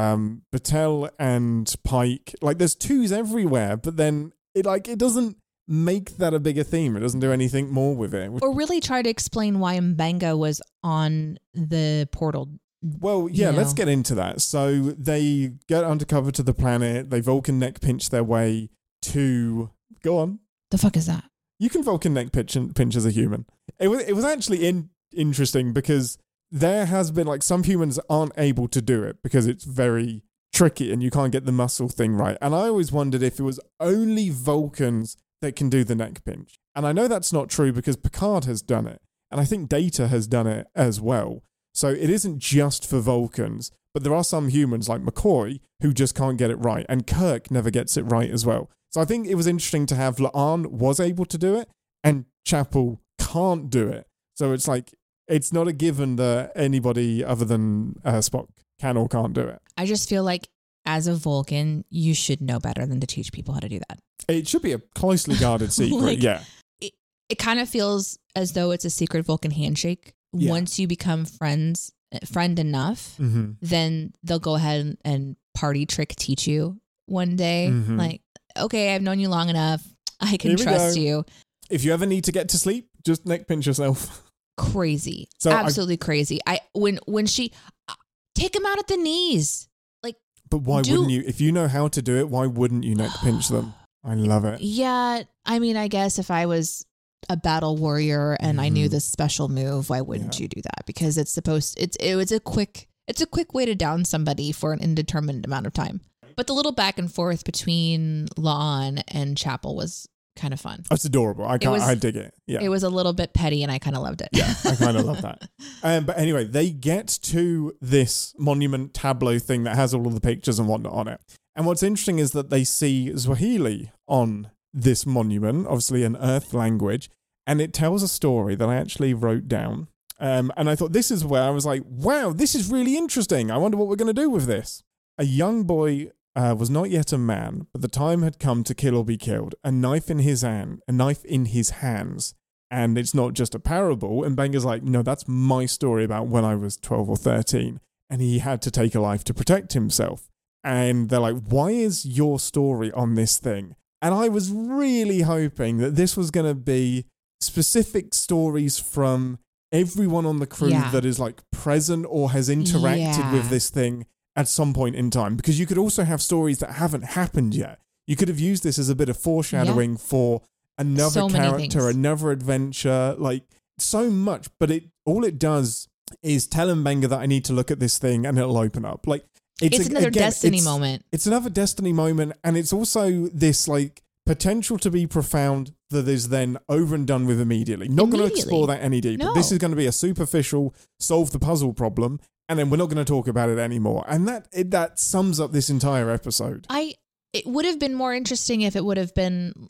Batel and Pike. Like there's twos everywhere, but then it doesn't make that a bigger theme. It doesn't do anything more with it. Or really try to explain why M'Benga was on the portal. Well, yeah, let's get into that. So they get undercover to the planet. They Vulcan neck pinch their way to... Go on. The fuck is that? You can Vulcan neck pinch as a human. It was actually interesting because there has been, like, some humans aren't able to do it because it's very tricky and you can't get the muscle thing right. And I always wondered if it was only Vulcans that can do the neck pinch. And I know that's not true because Picard has done it. And I think Data has done it as well. So it isn't just for Vulcans, but there are some humans like McCoy who just can't get it right. And Kirk never gets it right as well. So I think it was interesting to have La'an was able to do it and Chapel can't do it. So it's like, it's not a given that anybody other than Spock can or can't do it. I just feel like as a Vulcan, you should know better than to teach people how to do that. It should be a closely guarded secret, like, yeah. It kind of feels as though it's a secret Vulcan handshake. Yeah. Once you become friend enough, then they'll go ahead and party trick teach you one day. Like, okay, I've known you long enough. I can trust you. If you ever need to get to sleep, just neck pinch yourself. Crazy. So absolutely crazy. When she take him out at the knees. Like, but why wouldn't you? If you know how to do it, why wouldn't you neck pinch them? I love it. Yeah. I mean, I guess if I was a battle warrior and I knew this special move, why wouldn't you do that? Because it's a quick way to down somebody for an indeterminate amount of time. But the little back and forth between La'an and Chapel was kind of fun. It's adorable. I dig it. Yeah. It was a little bit petty and I kind of loved it. Yeah, I kind of love that. But anyway, they get to this monument tableau thing that has all of the pictures and whatnot on it. And what's interesting is that they see Swahili on this monument, obviously an Earth language, and it tells a story that I actually wrote down. And I thought this is where I was like, wow, this is really interesting. I wonder what we're going to do with this. A young boy was not yet a man, but the time had come to kill or be killed. A knife in his hands. And it's not just a parable. And M'Benga's like, no, that's my story about when I was 12 or 13. And he had to take a life to protect himself. And they're like, why is your story on this thing? And I was really hoping that this was going to be specific stories from everyone on the crew that is like present or has interacted with this thing at some point in time. Because you could also have stories that haven't happened yet. You could have used this as a bit of foreshadowing for another character, another adventure, like so much. But all it does is tell Mbenga that I need to look at this thing and it'll open up. Like it's another Destiny moment. It's another Destiny moment, and it's also this like potential to be profound that is then over and done with immediately. Not going to explore that any deeper. No. This is going to be a superficial solve the puzzle problem, and then we're not going to talk about it anymore. And that sums up this entire episode. It would have been more interesting if it would have been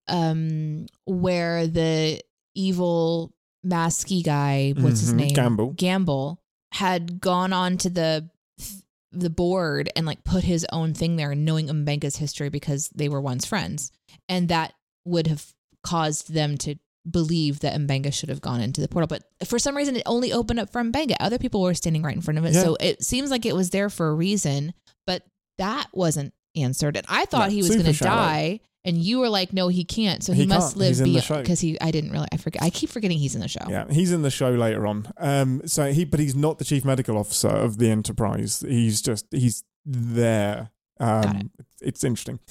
where the evil masky guy, what's his name? Gamble had gone on to the board and like put his own thing there, knowing Mbenga's history because they were once friends. And that would have caused them to believe that Mbenga should have gone into the portal. But for some reason, it only opened up for Mbenga. Other people were standing right in front of it. Yeah. So it seems like it was there for a reason, but that wasn't answered. And I thought he was going to die. And you were like, no, he can't. So he must live because I keep forgetting he's in the show. Yeah, he's in the show later on. But he's not the chief medical officer of the Enterprise. He's there. It's interesting.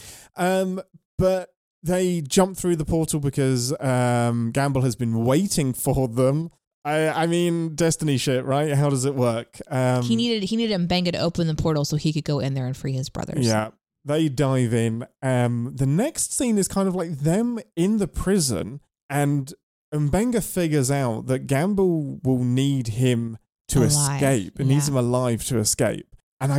But they jump through the portal because Gamble has been waiting for them. I mean, Destiny shit, right? How does it work? He needed Mbenga to open the portal so he could go in there and free his brothers. Yeah. They dive in. The next scene is kind of like them in the prison, and Mbenga figures out that Gamble will need him to escape. It needs him alive to escape. And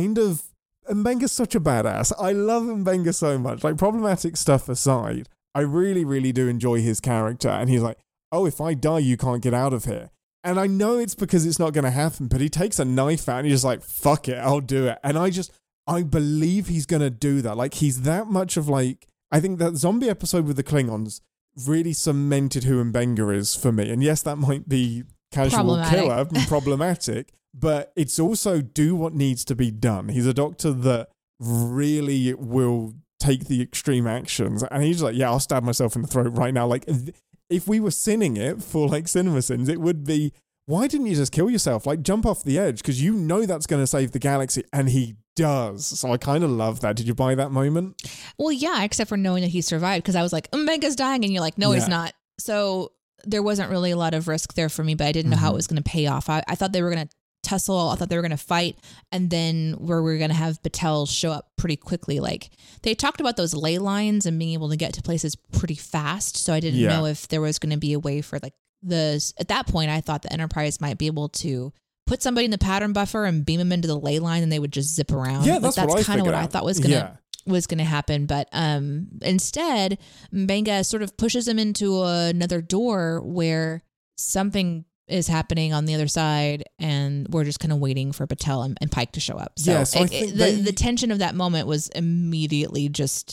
Mbenga's such a badass. I love Mbenga so much. Like, problematic stuff aside, I really, really do enjoy his character. And he's like, oh, if I die, you can't get out of here. And I know it's because it's not going to happen, but he takes a knife out and he's just like, fuck it, I'll do it. And I believe he's going to do that. Like, he's that much of like, I think that zombie episode with the Klingons really cemented who Mbenga is for me. And yes, that might be casual killer and problematic, but it's also do what needs to be done. He's a doctor that really will take the extreme actions. And he's like, yeah, I'll stab myself in the throat right now. Like, if we were sinning it for like cinema sins, it would be, why didn't you just kill yourself? Like, jump off the edge, because you know that's going to save the galaxy. And he does. So I kind of love that. Did you buy that moment? Well, yeah, except for knowing that he survived, because I was like, Mbenga's dying, and you're like, no, he's not. So there wasn't really a lot of risk there for me, but I didn't know how it was going to pay off. I thought they were going to tussle. I thought they were going to fight, and then where we're going to have Batel show up pretty quickly. Like, they talked about those ley lines and being able to get to places pretty fast. So I didn't know if there was going to be a way for like at that point, I thought the Enterprise might be able to put somebody in the pattern buffer and beam them into the ley line, and they would just zip around. Yeah, that's kind of what I thought was going to happen. But instead, Mbenga sort of pushes him into another door where something is happening on the other side, and we're just kind of waiting for Batel and Pike to show up. So, I think the tension of that moment was immediately just...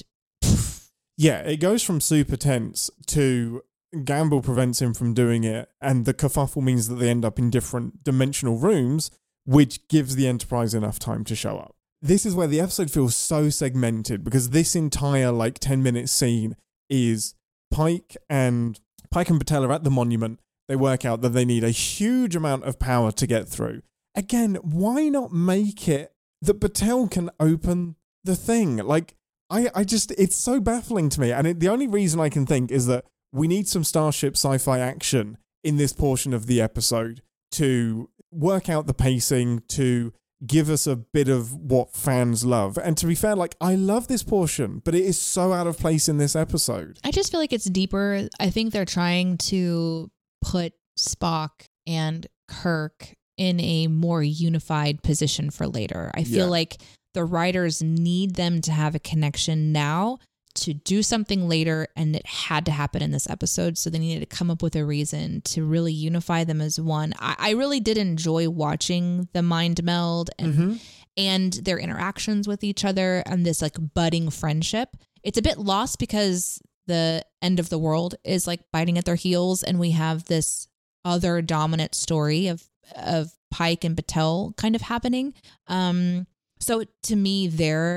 Yeah, it goes from super tense to Gamble prevents him from doing it, and the kerfuffle means that they end up in different dimensional rooms, which gives the Enterprise enough time to show up. This is where the episode feels so segmented, because this entire 10-minute scene is Pike and Batel are at the monument. They work out that they need a huge amount of power to get through. Again, why not make it that Batel can open the thing? Like, it's so baffling to me. And the only reason I can think is that we need some Starship sci-fi action in this portion of the episode to work out the pacing, to give us a bit of what fans love. And to be fair, I love this portion, but it is so out of place in this episode. I just feel like it's deeper. I think they're trying to put Spock and Kirk in a more unified position for later. I feel like the writers need them to have a connection now to do something later, and it had to happen in this episode, so they needed to come up with a reason to really unify them as one. I really did enjoy watching the mind meld and their interactions with each other and this budding friendship. It's a bit lost because the end of the world is biting at their heels, and we have this other dominant story of Pike and Batel kind of happening. So to me, their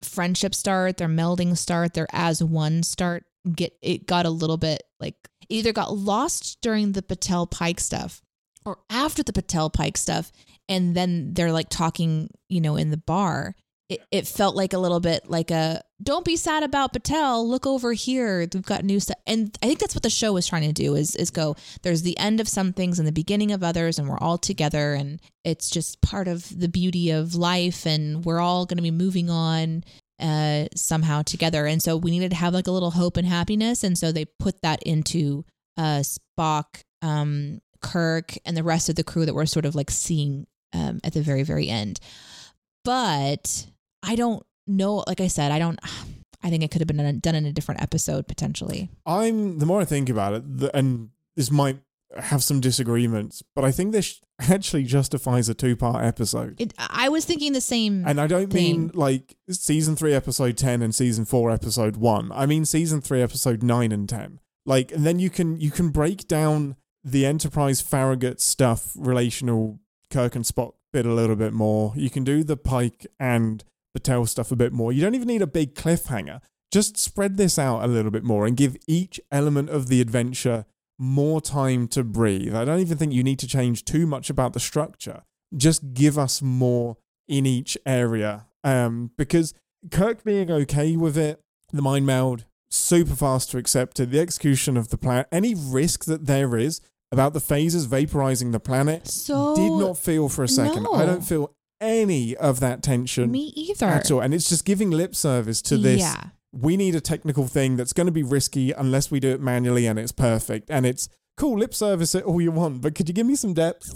friendship start, their melding start, their as one start, it got a little bit like either got lost during the Patel Pike stuff or after the Patel Pike stuff. And then they're like talking, in the bar. It felt like a little bit like don't be sad about Patel. Look over here. We've got new stuff. And I think that's what the show is trying to do is go, there's the end of some things and the beginning of others, and we're all together. And it's just part of the beauty of life. And we're all going to be moving on somehow together. And so we needed to have like a little hope and happiness. And so they put that into Spock, Kirk, and the rest of the crew that we're sort of like seeing at the very, very end. But I don't know. Like I said, I think it could have been done in a different episode potentially. The more I think about it, and this might have some disagreements, but I think this actually justifies a 2-part episode. I was thinking the same. And I don't mean like season 3, episode 10 and season 4, episode 1. I mean season 3, episode 9 and 10. Like, and then you can break down the Enterprise Farragut stuff, relational Kirk and Spock bit a little bit more. You can do the Pike and Patel stuff a bit more. You don't even need a big cliffhanger. Just spread this out a little bit more and give each element of the adventure more time to breathe. I don't even think you need to change too much about the structure. Just give us more in each area. Because Kirk being okay with it, the mind meld, super fast to accept it, the execution of the plan, any risk that there is about the phasers vaporizing the planet did not feel for a second. No. I don't feel any of that tension. Me either. At all. And it's just giving lip service to this. Yeah. We need a technical thing that's going to be risky unless we do it manually and it's perfect. And it's cool, lip service it all you want, but could you give me some depth?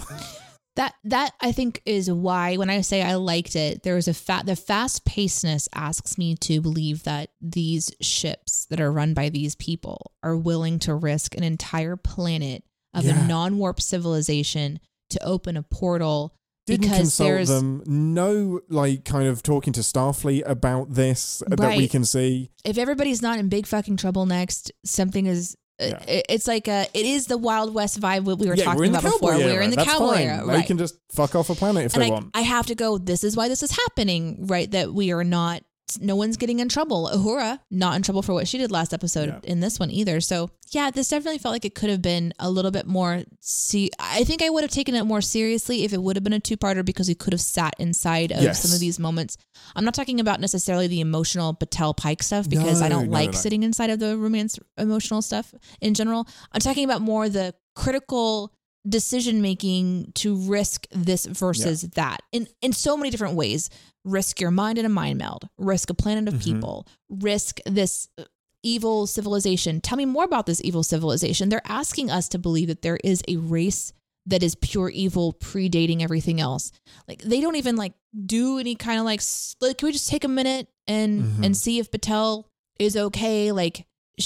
That I think is why when I say I liked it, there was the fast pacedness asks me to believe that these ships that are run by these people are willing to risk an entire planet of a non-warp civilization to open a portal. Didn't consult them. No, like, kind of talking to Starfleet about this that we can see. If everybody's not in big fucking trouble next, something is. It's like it is the Wild West vibe we were talking about before. We're in the cowboy era. Right. They can just fuck off a planet if they want. I have to go, this is why this is happening, right? That we are not. No one's getting in trouble. Uhura, not in trouble for what she did last episode in this one either. So yeah, this definitely felt like it could have been a little bit more. I think I would have taken it more seriously if it would have been a 2-parter because we could have sat inside of some of these moments. I'm not talking about necessarily the emotional Patel Pike stuff because I don't like sitting inside of the romance emotional stuff in general. I'm talking about more the critical decision making to risk this versus that in so many different ways. Risk your mind in a mind meld, risk a planet of people, risk this evil civilization. Tell me more about this evil civilization. They're asking us to believe that there is a race that is pure evil predating everything else. Like they don't even like do any kind of like can we just take a minute and see if Patel is okay? Like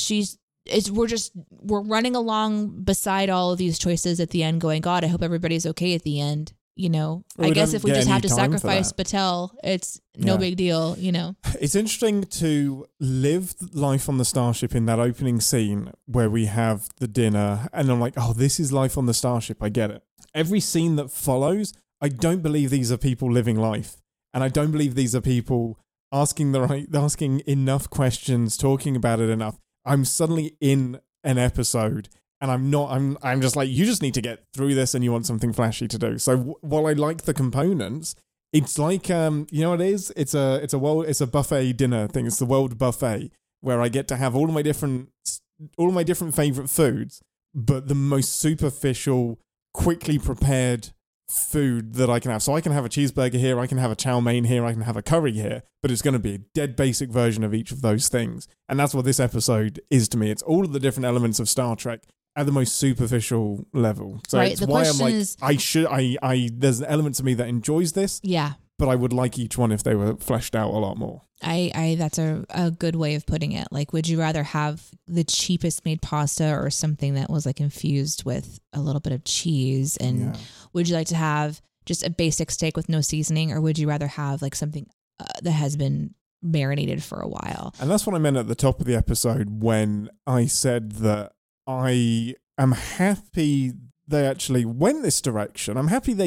we're running along beside all of these choices at the end going, God, I hope everybody's okay at the end. I guess if we just have to sacrifice Patel, it's no big deal, It's interesting to live life on the starship in that opening scene where we have the dinner and I'm like, oh, this is life on the starship. I get it. Every scene that follows, I don't believe these are people living life. And I don't believe these are people asking enough questions, talking about it enough. I'm suddenly in an episode and I'm just like, you just need to get through this and you want something flashy to do. So while I like the components, it's like, you know what it is? It's a buffet dinner thing. It's the world buffet where I get to have all of my different favorite foods, but the most superficial, quickly prepared food that I can have. So I can have a cheeseburger here, I can have a chow mein here, I can have a curry here, but it's going to be a dead basic version of each of those things. And that's what this episode is to me. It's all of the different elements of Star Trek at the most superficial level. So it's why I'm like, there's elements of me that enjoys this. Yeah. But I would like each one if they were fleshed out a lot more. That's a good way of putting it. Like, would you rather have the cheapest made pasta or something that was like infused with a little bit of cheese? And would you like to have just a basic steak with no seasoning? Or would you rather have like something that has been marinated for a while? And that's what I meant at the top of the episode when I said that I am happy they actually went this direction. I'm happy they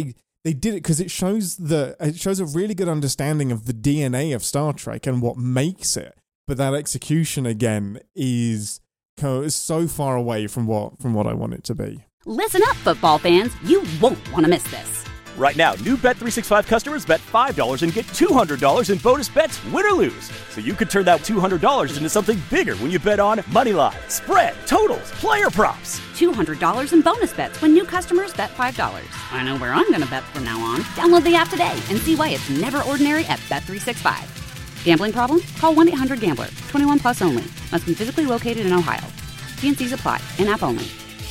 they did it because it shows a really good understanding of the DNA of Star Trek and what makes it. But that execution again is so far away from what I want it to be. Listen up, football fans. You won't want to miss this. Right now, new Bet365 customers bet $5 and get $200 in bonus bets, win or lose. So you could turn that $200 into something bigger when you bet on moneyline, spread, totals, player props. $200 in bonus bets when new customers bet $5. I know where I'm going to bet from now on. Download the app today and see why it's never ordinary at Bet365. Gambling problem? Call 1-800-GAMBLER. 21 plus only. Must be physically located in Ohio. T&Cs apply. In-app only.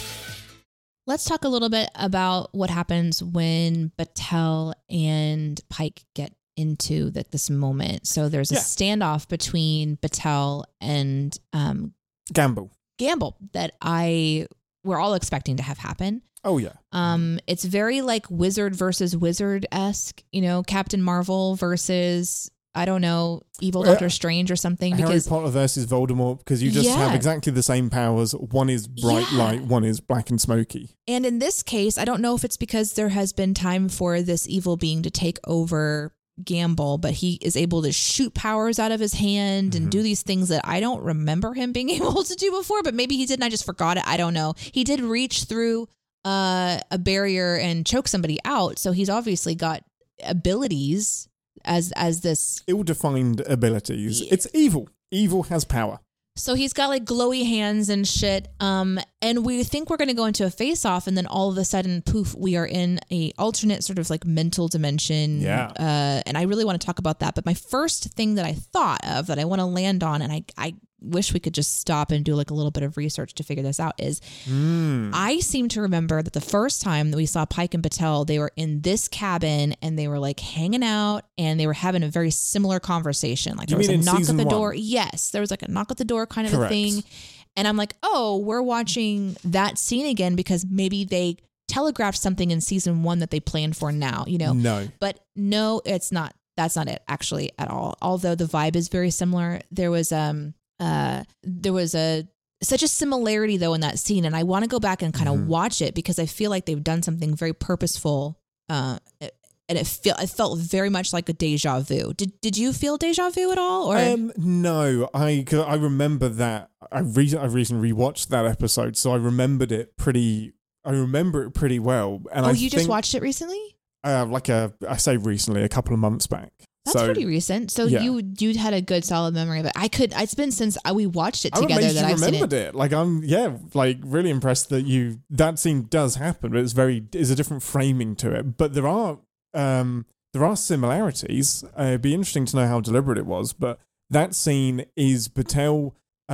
Let's talk a little bit about what happens when Batel and Pike get into this moment. So there's a standoff between Batel and Gamble that we're all expecting to have happen. Oh yeah. It's very like Wizard versus Wizard-esque, Captain Marvel versus, I don't know, evil Doctor Strange or something. Harry Potter versus Voldemort, because you just have exactly the same powers. One is bright light, one is black and smoky. And in this case, I don't know if it's because there has been time for this evil being to take over Gamble, but he is able to shoot powers out of his hand and do these things that I don't remember him being able to do before, but maybe he did and I just forgot it. I don't know. He did reach through a barrier and choke somebody out, so he's obviously got abilities as this ill-defined abilities. It's evil. Evil has power. So he's got like glowy hands and shit. And we think we're going to go into a face-off, and then all of a sudden, poof, we are in a alternate sort of like mental dimension. Yeah. And I really want to talk about that. But my first thing that I thought of that I want to land on, and I wish we could just stop and do like a little bit of research to figure this out, is I seem to remember that the first time that we saw Pike and Batel, they were in this cabin and they were like hanging out and they were having a very similar conversation. Like there was a knock at the door. Yes, there was like a knock at the door kind of a thing. And I'm like, oh, we're watching that scene again because maybe they telegraphed something in season 1 that they planned for now, No. But no, it's not. That's not it actually at all. Although the vibe is very similar. There was such a similarity though in that scene, and I want to go back and kind of watch it because I feel like they've done something very purposeful, and it felt very much like a deja vu. Did you feel deja vu at all? Or no, I remember that I recently rewatched that episode, so I remember it pretty well. And just watched it recently? I say recently, a couple of months back. That's pretty recent. So you had a good solid memory of it. It's been since we watched it together that I've seen it. Like I'm really impressed that that scene does happen, but it's a different framing to it. But there are similarities. It'd be interesting to know how deliberate it was, but that scene is Batel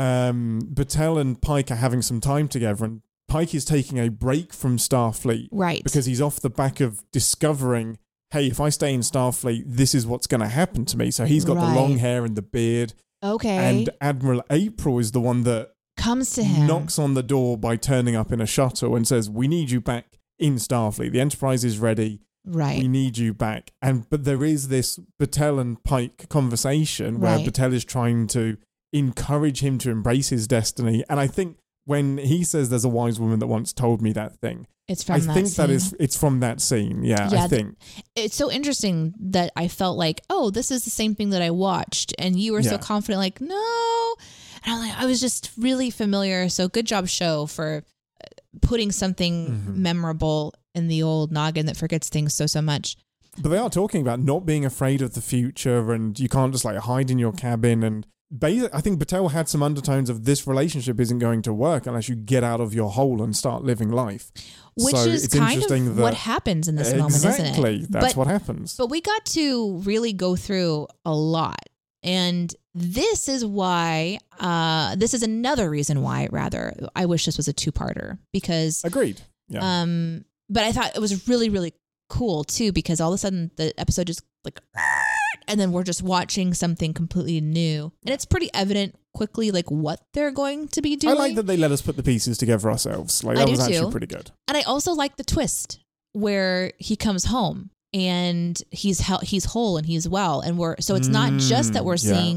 and Pike are having some time together, and Pike is taking a break from Starfleet, right? Because he's off the back of discovering, hey, if I stay in Starfleet, this is what's going to happen to me. So he's got the long hair and the beard. Okay. And Admiral April is the one that comes to him, knocks on the door by turning up in a shuttle and says, we need you back in Starfleet. The Enterprise is ready. Right. We need you back. But there is this Batel and Pike conversation where Batel is trying to encourage him to embrace his destiny. And I think when he says there's a wise woman that once told me that thing, it's from it's from that scene. Yeah, I think. It's so interesting that I felt like, oh, this is the same thing that I watched. And you were so confident, like, no. And I'm like, I was just really familiar. So good job, show, for putting something memorable in the old noggin that forgets things so much. But they are talking about not being afraid of the future, and you can't just like hide in your cabin. And I think Batel had some undertones of this relationship isn't going to work unless you get out of your hole and start living life. Which is kind of what happens in this moment, isn't it? Exactly. That's what happens. But we got to really go through a lot. And this is why, this is another reason why, rather, I wish this was a 2-parter. Because... Agreed. Yeah. But I thought it was really, really cool, too, because all of a sudden the episode just like... And then we're just watching something completely new. And it's pretty evident quickly like what they're going to be doing. I like that they let us put the pieces together ourselves. Like that was actually pretty good. And I also like the twist where he comes home and he's whole and he's well. And it's not just that we're seeing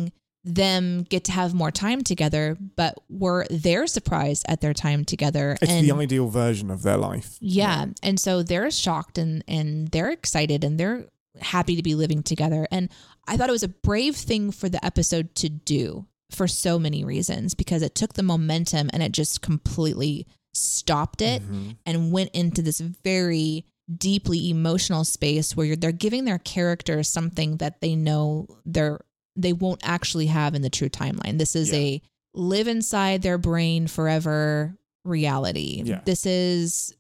them get to have more time together, but they're surprised at their time together. It's the ideal version of their life. Yeah. And so they're shocked and they're excited and they're happy to be living together. And I thought it was a brave thing for the episode to do for so many reasons, because it took the momentum and it just completely stopped it and went into this very deeply emotional space where they're giving their characters something that they know they won't actually have in the true timeline. This is a live inside their brain forever reality. Yeah. This is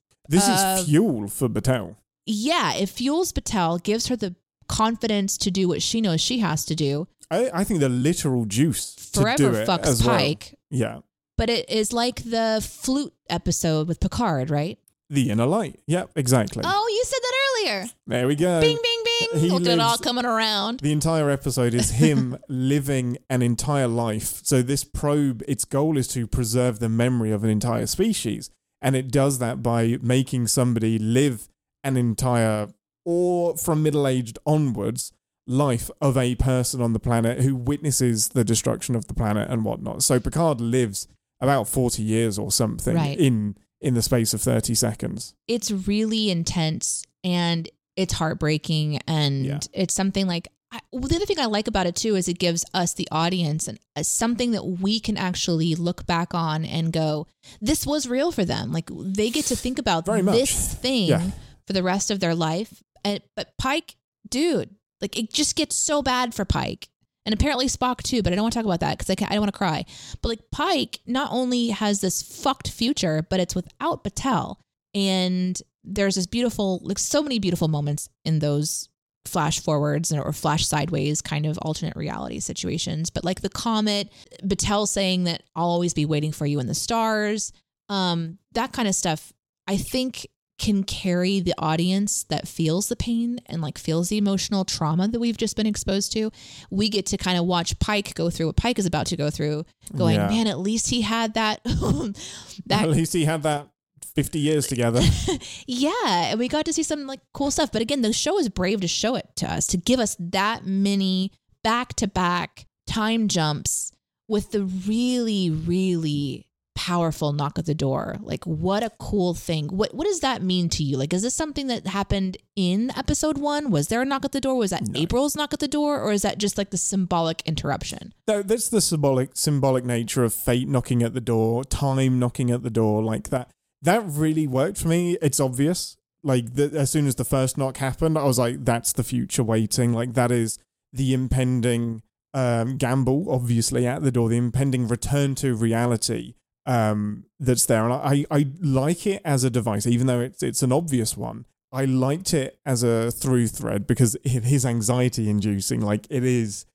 fuel for Batel. Yeah, it fuels Batel, gives her the confidence to do what she knows she has to do. I think the literal juice Forever to do it fucks as Pike. Well. Yeah. But it is like the flute episode with Picard, right? The inner light. Yep, exactly. Oh, you said that earlier. There we go. Bing, bing, bing. Look at it all coming around. The entire episode is him living an entire life. So this probe, its goal is to preserve the memory of an entire species. And it does that by making somebody live an entire, or from middle-aged onwards, life of a person on the planet who witnesses the destruction of the planet and whatnot. So Picard lives about 40 years or something in the space of 30 seconds. It's really intense and it's heartbreaking, and it's something like, the other thing I like about it too is it gives us, the audience, and something that we can actually look back on and go, this was real for them. Like, they get to think about this thing for the rest of their life. But Pike, dude, like, it just gets so bad for Pike. And apparently Spock too, but I don't want to talk about that because I don't want to cry. But like, Pike not only has this fucked future, but it's without Batel. And there's this beautiful, like, so many beautiful moments in those flash forwards or flash sideways kind of alternate reality situations. But like the comet, Batel saying that I'll always be waiting for you in the stars, that kind of stuff, I think can carry the audience that feels the pain and like feels the emotional trauma that we've just been exposed to. We get to kind of watch Pike go through what Pike is about to go through, going, man, at least he had that. At least he had that 50 years together. Yeah. And we got to see some like cool stuff. But again, the show is brave to show it to us, to give us that many back-to-back time jumps with the really, really powerful knock at the door. Like, what a cool thing. What does that mean to you? Like, is this something that happened in episode 1? Was there a knock at the door? Was that April's knock at the door? Or is that just like the symbolic interruption? No, that's the symbolic nature of fate knocking at the door, time knocking at the door, like that. That really worked for me. It's obvious. Like, as soon as the first knock happened, I was like, that's the future waiting. Like, that is the impending gamble, obviously, at the door, the impending return to reality that's there. And I like it as a device, even though it's an obvious one. I liked it as a through thread because it is anxiety inducing. Like, it is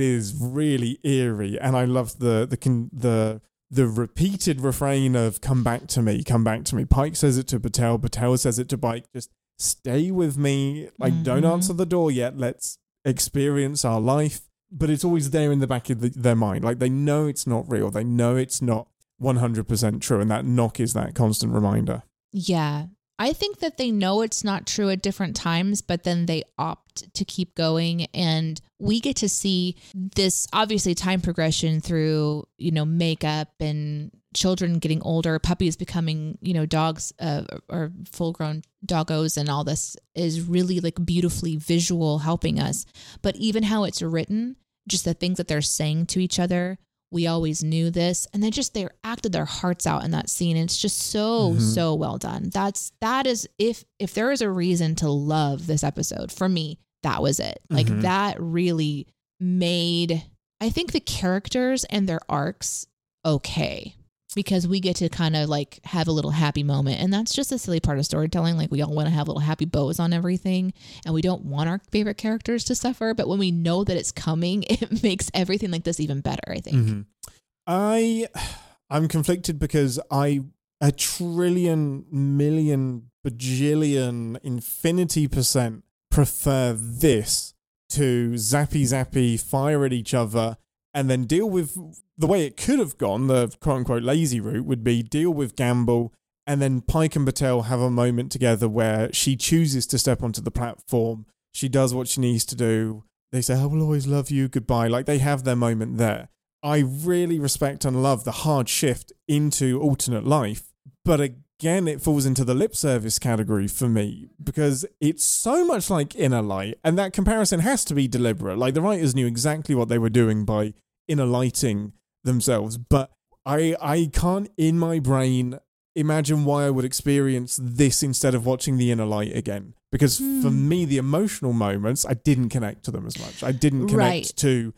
really eerie. And I love the repeated refrain of come back to me. Pike says it to Batel says it to Pike, just stay with me. Like, don't answer the door yet. Let's experience our life. But it's always there in the back of their mind. Like, they know it's not real. They know it's not 100% true. And that knock is that constant reminder. Yeah. I think that they know it's not true at different times, but then they opt to keep going. And we get to see this, obviously, time progression through, makeup and children getting older, puppies becoming, dogs or full-grown doggos, and all this is really like beautifully visual helping us. But even how it's written, just the things that they're saying to each other, we always knew this, and they acted their hearts out in that scene. And it's just so well done. That is, if there is a reason to love this episode, for me, that was it. Like, that really made, I think, the characters and their arcs okay, because we get to kind of like have a little happy moment. And that's just a silly part of storytelling. Like, we all want to have little happy bows on everything, and we don't want our favorite characters to suffer. But when we know that it's coming, it makes everything like this even better, I think. I'm conflicted because a trillion, million, bajillion, infinity% prefer this to zappy, fire at each other, and then deal with the way it could have gone. The quote-unquote lazy route would be deal with Gamble, and then Pike and Batel have a moment together where she chooses to step onto the platform. She does what she needs to do. they say, I will always love you, goodbye. Like, they have their moment there. I really respect and love the hard shift into alternate life. But again, it falls into the lip service category for me because it's so much like Inner Light. And that comparison has to be deliberate. Like, the writers knew exactly what they were doing by inner lighting themselves. But I can't, in my brain, imagine why I would experience this instead of watching the Inner Light again. Because for me, the emotional moments, I didn't connect to them as much. I didn't connect to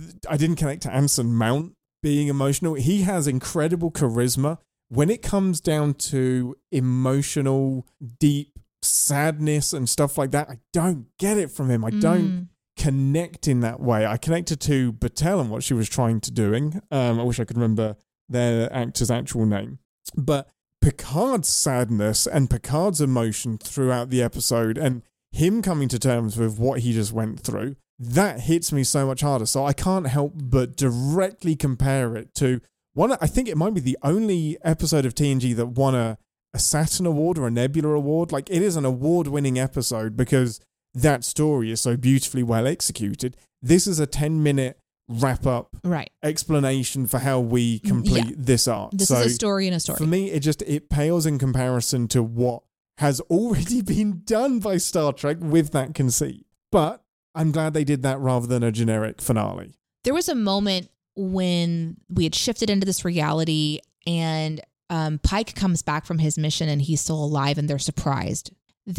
Anson Mount being emotional. He has incredible charisma. When it comes down to emotional, deep sadness and stuff like that, I don't get it from him. I don't connect in that way. I connected to Battelle and what she was trying to doing. I wish I could remember their actor's actual name. But Picard's sadness and Picard's emotion throughout the episode and him coming to terms with what he just went through, that hits me so much harder. So I can't help but directly compare it to one. I think it might be the only episode of TNG that won a Saturn Award or a Nebula Award. Like, it is an award-winning episode because that story is so beautifully well executed. This is a 10-minute wrap-up explanation for how we complete this arc. This is a story in a story. For me, it pales in comparison to what has already been done by Star Trek with that conceit. But I'm glad they did that rather than a generic finale. There was a moment when we had shifted into this reality and Pike comes back from his mission and he's still alive and they're surprised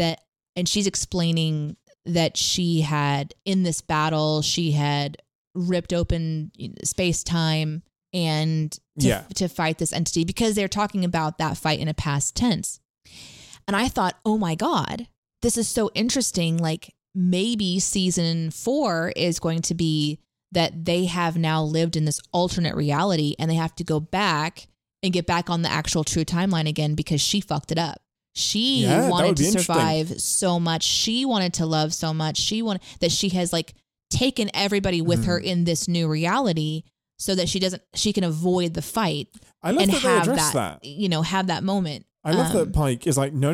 and she's explaining that she had, in this battle, she had ripped open space-time and to fight this entity because they're talking about that fight in a past tense. And I thought, oh my God, this is so interesting. Like, maybe season 4 is going to be that they have now lived in this alternate reality and they have to go back and get back on the actual true timeline again because she fucked it up. She wanted to survive so much. She wanted to love so much. She wanted that she has like taken everybody with her in this new reality so that she can avoid the fight. I love and that have they address that. Have that moment. I love that Pike is like, no,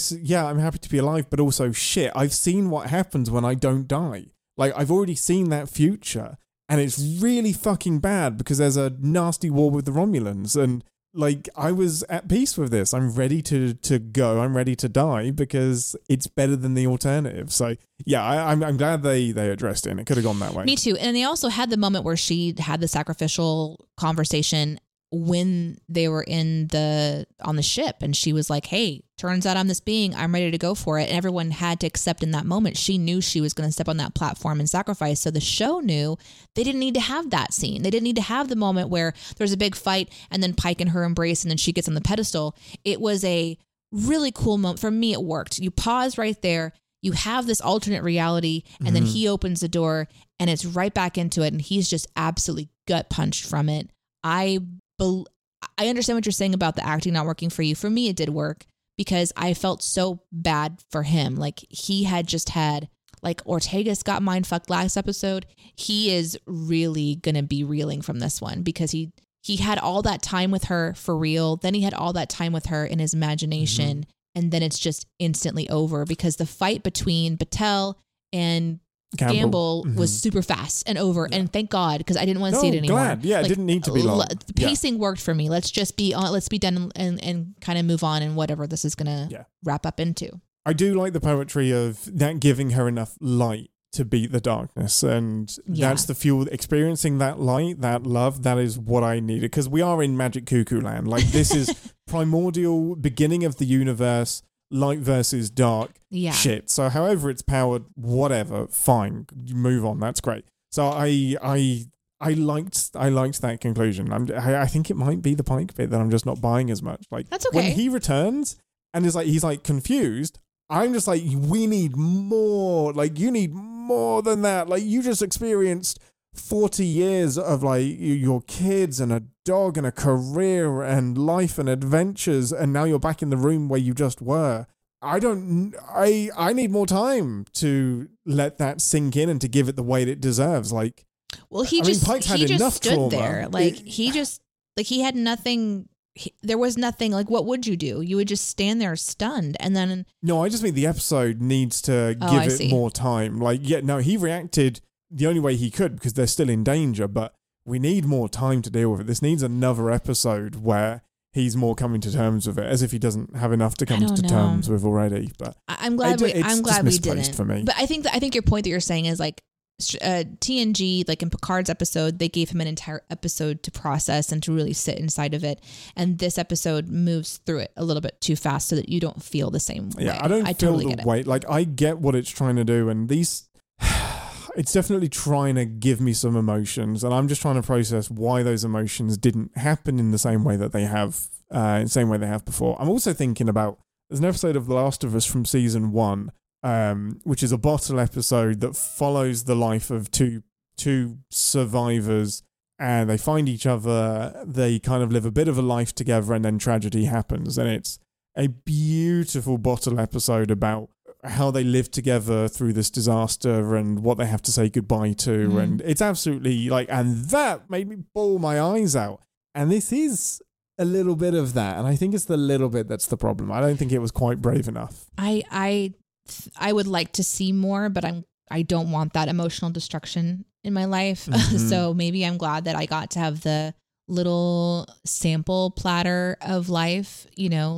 I'm happy to be alive, but also shit, I've seen what happens when I don't die. Like, I've already seen that future, and it's really fucking bad because there's a nasty war with the Romulans, and like, I was at peace with this. I'm ready to go. I'm ready to die because it's better than the alternative. So yeah, I'm glad they addressed it, and it could have gone that way. Me too. And they also had the moment where she had the sacrificial conversation when they were on the ship, and she was like, hey, turns out I'm this being, I'm ready to go for it. And everyone had to accept in that moment. She knew she was going to step on that platform and sacrifice. So the show knew they didn't need to have that scene. They didn't need to have the moment where there's a big fight and then Pike and her embrace and then she gets on the pedestal. It was a really cool moment. For me, it worked. You pause right there. You have this alternate reality, and then he opens the door and it's right back into it. And he's just absolutely gut punched from it. I understand what you're saying about the acting not working for you. For me, it did work because I felt so bad for him. Like, he had just had, like, Ortegas got mind fucked last episode. He is really going to be reeling from this one because he had all that time with her for real. Then he had all that time with her in his imagination. And then it's just instantly over because the fight between Battelle and Gamble was super fast and over, and thank God, because I didn't want to see it anymore. Glad. Yeah, it didn't need to be long. The pacing worked for me. Let's just be on. Let's be done and kind of move on and whatever this is gonna wrap up into. I do like the poetry of that giving her enough light to beat the darkness, and that's the fuel. Experiencing that light, that love, that is what I needed, because we are in Magic Cuckoo Land. Like, this is primordial beginning of the universe. Light versus dark shit. So however it's powered, whatever, fine, move on. That's great. So I liked that conclusion. I think it might be the Pike bit that I'm just not buying as much. Like, that's okay. When he returns and he's like confused, I'm just like, we need more. Like, you need more than that. Like, you just experienced 40 years of like your kids and a dog and a career and life and adventures, and now you're back in the room where you just were. I need more time to let that sink in and to give it the weight it deserves. Like, well, Pike's had enough stood trauma. There. Like, he had nothing. There was nothing. Like, what would you do? You would just stand there stunned, and then. No, I just mean the episode needs to give it more time. Like, he reacted the only way he could, because they're still in danger, but we need more time to deal with it. This needs another episode where he's more coming to terms with it, as if he doesn't have enough to come to terms with already. But I'm glad we didn't. For me. But I think your point that you're saying is like TNG, like in Picard's episode, they gave him an entire episode to process and to really sit inside of it. And this episode moves through it a little bit too fast so that you don't feel the same way. Yeah, I don't feel totally the weight. Like, I get what it's trying to do, and it's definitely trying to give me some emotions, and I'm just trying to process why those emotions didn't happen in the same way that they have, before. I'm also thinking about, there's an episode of The Last of Us from season 1, which is a bottle episode that follows the life of two survivors, and they find each other, they kind of live a bit of a life together, and then tragedy happens. And it's a beautiful bottle episode about how they live together through this disaster and what they have to say goodbye to. And it's absolutely and that made me bawl my eyes out. And this is a little bit of that. And I think it's the little bit that's the problem. I don't think it was quite brave enough. I would like to see more, but I don't want that emotional destruction in my life. Mm-hmm. So maybe I'm glad that I got to have the little sample platter of life,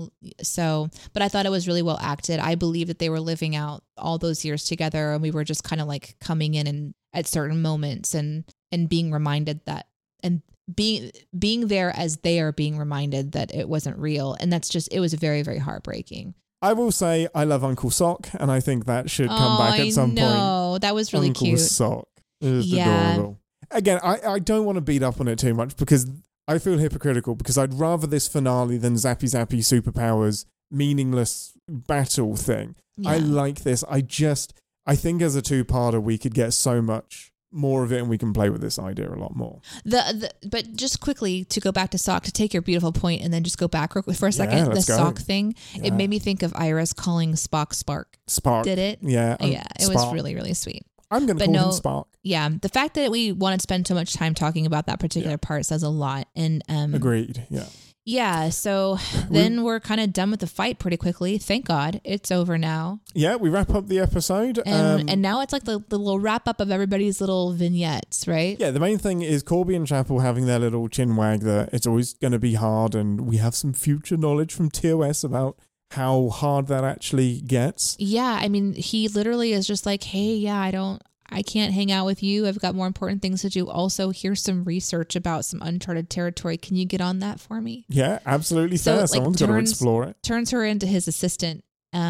but I thought it was really well acted. I believe that they were living out all those years together, and we were just kind of like coming in and at certain moments and being reminded that, and being there as they are being reminded that it wasn't real. And it was very, very heartbreaking. I will say I love Uncle Sock, and I think that should come back at some point. No, that was really Uncle cute. Sock is adorable. Again, I don't want to beat up on it too much, because I feel hypocritical, because I'd rather this finale than Zappy superpowers meaningless battle thing. Yeah. I like this. I think as a two-parter we could get so much more of it, and we can play with this idea a lot more. But just quickly to go back to Sock, to take your beautiful point and then just go back for a second, the Sock thing, it made me think of Iris calling Spock Spark. Spark. Did it? Yeah. Yeah, it was really, really sweet. I'm going to call him Spark. Yeah, the fact that we wanted to spend so much time talking about that particular part says a lot. And agreed. Yeah. Yeah, so then we're kind of done with the fight pretty quickly. Thank God it's over now. Yeah, we wrap up the episode. And now it's like the little wrap up of everybody's little vignettes, right? Yeah, the main thing is Corby and Chapel having their little chin wag that it's always going to be hard, and we have some future knowledge from TOS about how hard that actually gets. Yeah, I mean, he literally is just like, hey, yeah, I can't hang out with you. I've got more important things to do. Also, here's some research about some uncharted territory. Can you get on that for me? Yeah, absolutely fair. Someone's got to explore it. Turns her into his assistant.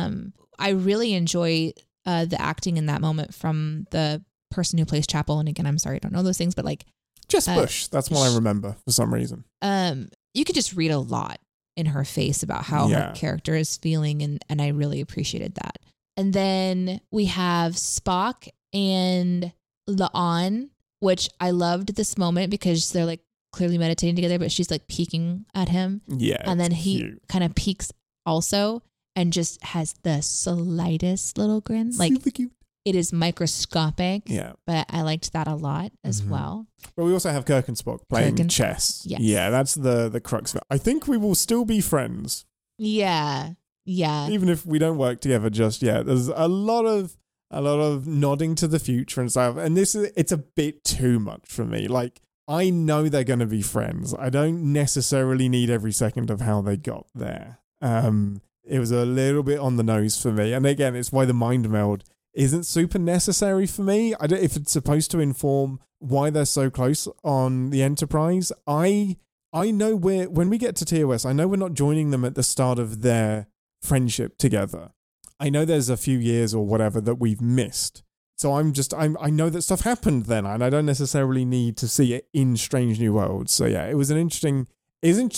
I really enjoy the acting in that moment from the person who plays Chapel. And again, I'm sorry, I don't know those things, but Jess Bush. That's what I remember for some reason. You could just read a lot in her face about how her character is feeling, and I really appreciated that. And then we have Spock and La'an, which I loved this moment because they're clearly meditating together, but she's peeking at him. Yeah. And then he kind of peeks also and just has the slightest little grin. Super cute. It is microscopic. Yeah. But I liked that a lot as well. But we also have Kirk and Spock playing chess. Yes. Yeah, that's the crux of it. I think we will still be friends. Yeah. Yeah. Even if we don't work together just yet. There's a lot of nodding to the future and stuff. And it's a bit too much for me. I know they're going to be friends. I don't necessarily need every second of how they got there. It was a little bit on the nose for me. And again, it's why the mind meld isn't super necessary for me. If it's supposed to inform why they're so close on the Enterprise, I know when we get to TOS, I know we're not joining them at the start of their friendship together. I know there's a few years or whatever that we've missed. So I know that stuff happened then, and I don't necessarily need to see it in Strange New Worlds. So yeah, it was an interesting thing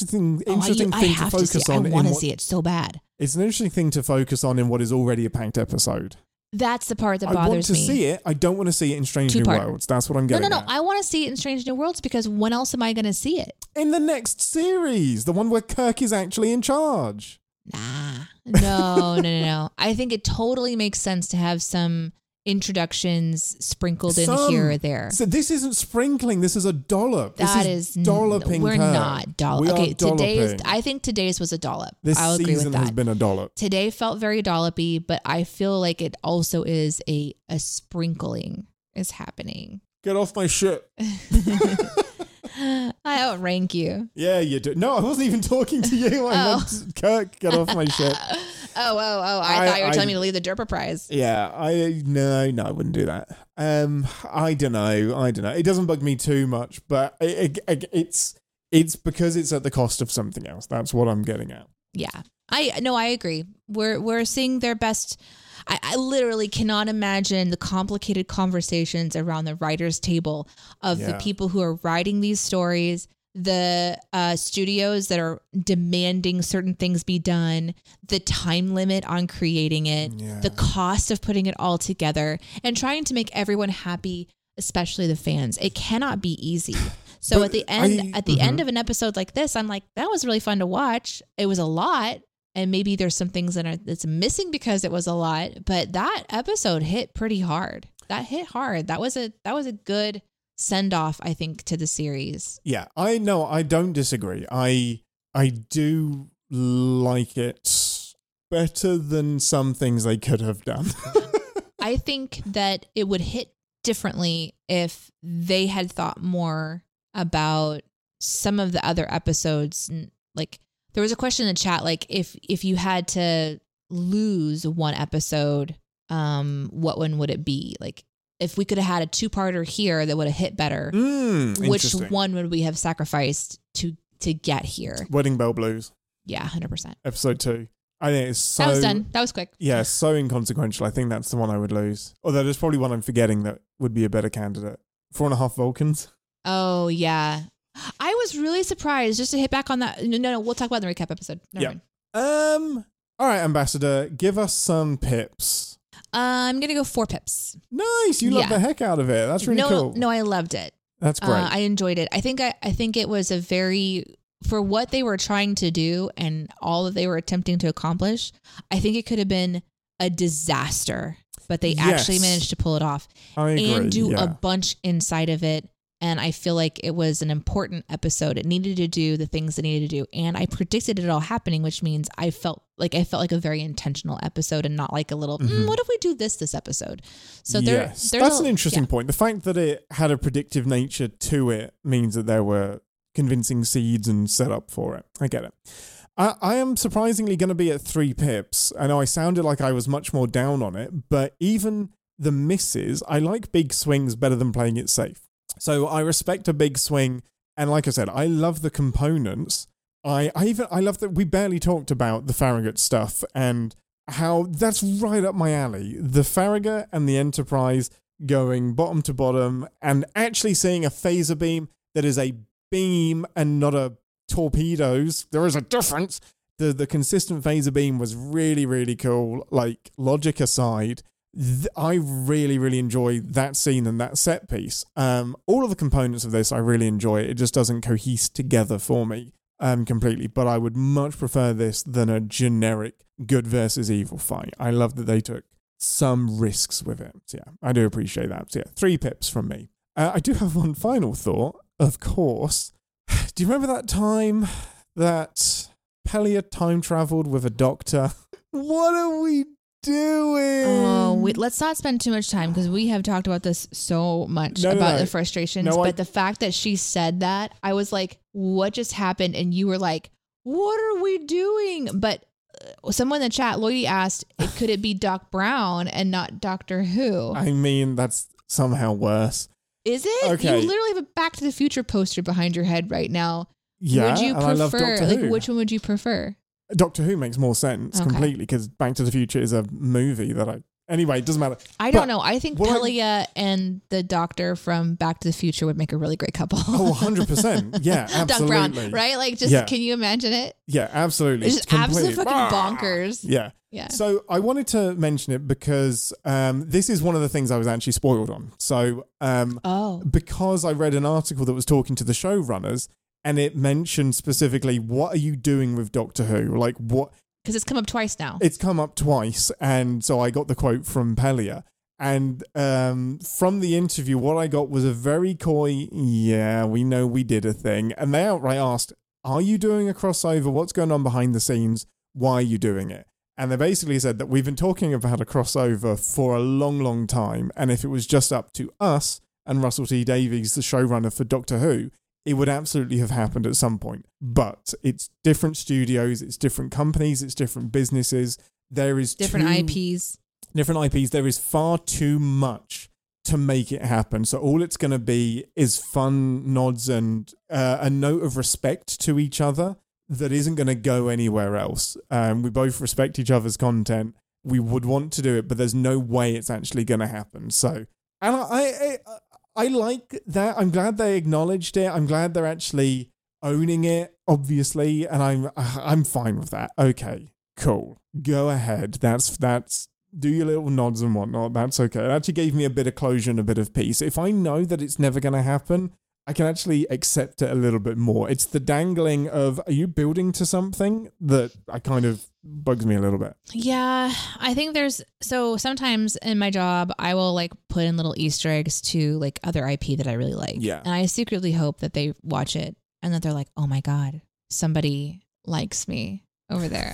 to focus on. I want to see it so bad. It's an interesting thing to focus on in what is already a packed episode. That's the part that bothers me. I want to see it. I don't want to see it in Strange New Worlds. That's what I'm getting at. No. I want to see it in Strange New Worlds because when else am I going to see it? In the next series, the one where Kirk is actually in charge. Nah. No. I think it totally makes sense to have some introductions sprinkled in here or there. So this isn't sprinkling. This is a dollop. That is dolloping. We're not dollop. Okay, I think today's was a dollop. I'll agree with that. This season has been a dollop. Today felt very dollopy, but I feel like it also is a sprinkling is happening? Get off my ship. I outrank you. Yeah, you do. No, I wasn't even talking to you. I meant Kirk, get off my ship. I thought you were telling me to leave the Derpa Prize. Yeah, no, I wouldn't do that. I don't know. It doesn't bug me too much, but it's because it's at the cost of something else. That's what I'm getting at. Yeah, I agree. We're seeing their best. I literally cannot imagine the complicated conversations around the writers' table of the people who are writing these stories, the studios that are demanding certain things be done, the time limit on creating it, the cost of putting it all together, and trying to make everyone happy, especially the fans. It cannot be easy. So but at the end of an episode like this, I'm like, that was really fun to watch. It was a lot. And maybe there's some things that's missing because it was a lot, but that episode hit pretty hard. That hit hard. That was a good send off, I think, to the series. Yeah, I know. I don't disagree. I do like it better than some things they could have done. I think that it would hit differently if they had thought more about some of the other episodes. Like, there was a question in the chat, like if you had to lose one episode, what one would it be? Like, if we could have had a 2-parter here that would have hit better, which one would we have sacrificed to get here? Wedding Bell Blues. Yeah, 100%. Episode 2. I think it's so... That was done. That was quick. Yeah, so inconsequential. I think that's the one I would lose. Although there's probably one I'm forgetting that would be a better candidate. 4.5 Vulcans. Oh, yeah. I was really surprised, just to hit back on that. No, we'll talk about the recap episode. Never mind. All right, Ambassador, give us some pips. I'm going to go 4 pips. Nice. You love the heck out of it. That's really cool. No, I loved it. That's great. I enjoyed it. I think it was a very, for what they were trying to do and all that they were attempting to accomplish, I think it could have been a disaster, but they actually managed to pull it off. I agree. And do a bunch inside of it. And I feel like it was an important episode. It needed to do the things it needed to do. And I predicted it all happening, which means I felt like a very intentional episode and not like a little, what if we do this episode? So that's an interesting point. The fact that it had a predictive nature to it means that there were convincing seeds and set up for it. I get it. I am surprisingly going to be at 3 pips. I know I sounded like I was much more down on it, but even the misses, I like big swings better than playing it safe. So I respect a big swing, and like I said, I love the components. I love that we barely talked about the Farragut stuff and how that's right up my alley. The Farragut and the Enterprise going bottom to bottom and actually seeing a phaser beam that is a beam and not a torpedoes. There is a difference. The consistent phaser beam was really, really cool. Like, logic aside, I really, really enjoy that scene and that set piece. All of the components of this I really enjoy. It just doesn't cohese together for me completely. But I would much prefer this than a generic good versus evil fight. I love that they took some risks with it. So yeah, I do appreciate that. So yeah, 3 pips from me. I do have one final thought, of course. Do you remember that time that Pelia time traveled with a doctor? What are we doing? Oh, let's not spend too much time because we have talked about this so much about the frustrations. But the fact that she said that, I was like, what just happened? And you were like, what are we doing? But someone in the chat, Lloydie, asked, could it be Doc Brown and not Doctor Who? I mean, that's somehow worse. Is it? Okay. You literally have a Back to the Future poster behind your head right now. Yeah, would you prefer, I love Doctor Who. Which one would you prefer? Doctor Who makes more sense completely because Back to the Future is a movie that anyway, it doesn't matter. I don't know. I think Pelia and the Doctor from Back to the Future would make a really great couple. Oh, 100%. Yeah, absolutely. Doc Brown, right? Like, can you imagine it? Yeah, absolutely. It's just absolutely fucking bonkers. Yeah. Yeah. So I wanted to mention it because this is one of the things I was actually spoiled on. So because I read an article that was talking to the showrunners, and it mentioned specifically, what are you doing with Doctor Who? Like, what? Because it's come up twice now. It's come up twice. And so I got the quote from Pelia. And from the interview, what I got was a very coy, yeah, we know we did a thing. And they outright asked, are you doing a crossover? What's going on behind the scenes? Why are you doing it? And they basically said that we've been talking about a crossover for a long, long time. And if it was just up to us and Russell T Davies, the showrunner for Doctor Who, it would absolutely have happened at some point. But it's different studios, it's different companies, it's different businesses. There is different IPs. Different IPs. There is far too much to make it happen. So all it's going to be is fun nods and a note of respect to each other that isn't going to go anywhere else. We both respect each other's content. We would want to do it, but there's no way it's actually going to happen. So, and I like that. I'm glad they acknowledged it. I'm glad they're actually owning it, obviously, and I'm fine with that. Okay, cool. Go ahead. That's do your little nods and whatnot. That's okay. It actually gave me a bit of closure and a bit of peace. If I know that it's never going to happen, I can actually accept it a little bit more. It's the dangling of, are you building to something, that I kind of bugs me a little bit. Yeah, I think so sometimes in my job, I will like put in little Easter eggs to like other IP that I really like. Yeah. And I secretly hope that they watch it and that they're like, oh my God, somebody likes me over there.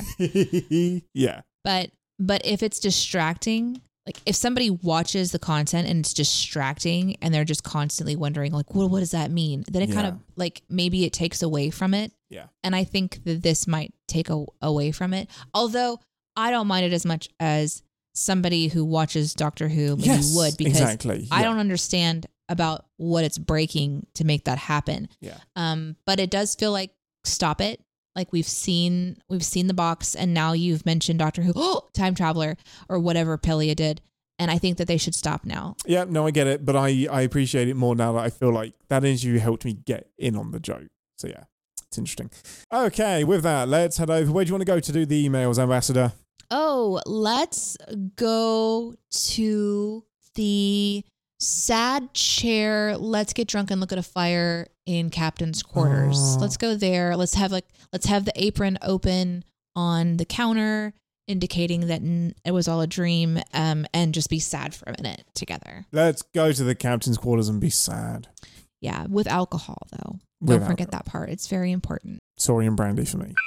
Yeah. But if it's distracting, like if somebody watches the content and it's distracting and they're just constantly wondering like, what does that mean? Then it kind of like, maybe it takes away from it. Yeah. And I think that this might take away from it. Although I don't mind it as much as somebody who watches Doctor Who maybe would, because exactly. I don't understand about what it's breaking to make that happen. Yeah. But it does feel like, stop it. Like we've seen the box, and now you've mentioned Doctor Who, Time Traveler, or whatever Pelia did. And I think that they should stop now. Yeah, no, I get it. But I appreciate it more now that I feel like that interview helped me get in on the joke. So yeah, it's interesting. Okay, with that, let's head over. Where do you want to go to do the emails, Ambassador? Oh, let's go to the sad chair. Let's get drunk and look at a fire in Captain's quarters. Oh. Let's go there. Let's have the apron open on the counter, indicating that it was all a dream, and just be sad for a minute together. Let's go to the Captain's quarters and be sad. Yeah, with alcohol though. With Don't forget that part. It's very important. Sorry and brandy for me.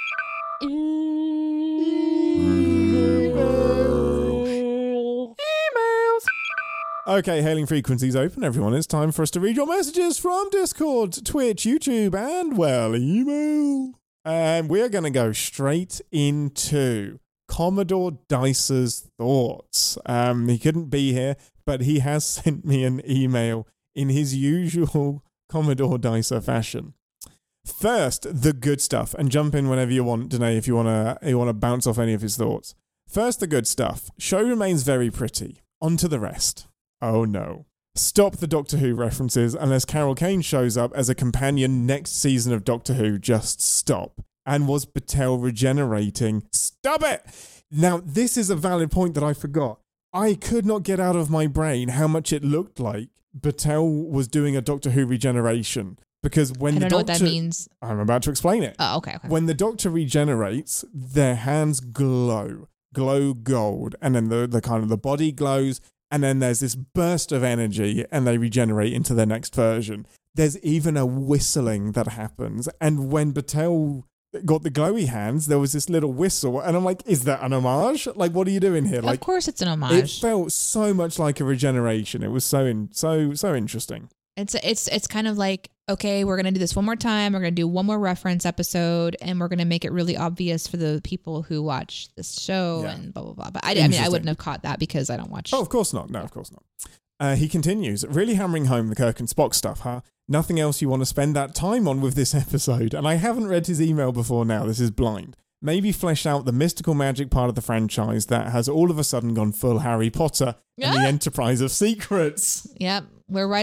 Okay, hailing frequencies open, everyone. It's time for us to read your messages from Discord, Twitch, YouTube, and, well, email. And we are going to go straight into Commodore Dicer's thoughts. He couldn't be here, but he has sent me an email in his usual Commodore Dicer fashion. First, the good stuff, and jump in whenever you want, Danae, if you want to bounce off any of his thoughts. First, the good stuff. Show remains very pretty. On to the rest. Oh no. Stop the Doctor Who references unless Carol Kane shows up as a companion next season of Doctor Who. Just stop. And was Batel regenerating? Stop it! Now, this is a valid point that I forgot. I could not get out of my brain how much it looked like Batel was doing a Doctor Who regeneration. Because when the Doctor... I don't know what that means. I'm about to explain it. Oh, okay. When the Doctor regenerates, their hands glow gold. And then the kind of the body glows. And then there's this burst of energy and they regenerate into their next version. There's even a whistling that happens. And when Batel got the glowy hands, there was this little whistle. And I'm like, is that an homage? Like, what are you doing here? Like, of course it's an homage. It felt so much like a regeneration. It was so interesting. It's kind of like, okay, we're going to do this one more time. We're going to do one more reference episode, and we're going to make it really obvious for the people who watch this show and blah, blah, blah. But I wouldn't have caught that because I don't watch. Oh, of course not. No, of course not. He continues, really hammering home the Kirk and Spock stuff, huh? Nothing else you want to spend that time on with this episode. And I haven't read his email before now. This is blind. Maybe flesh out the mystical magic part of the franchise that has all of a sudden gone full Harry Potter and the Enterprise of Secrets. Yep. We're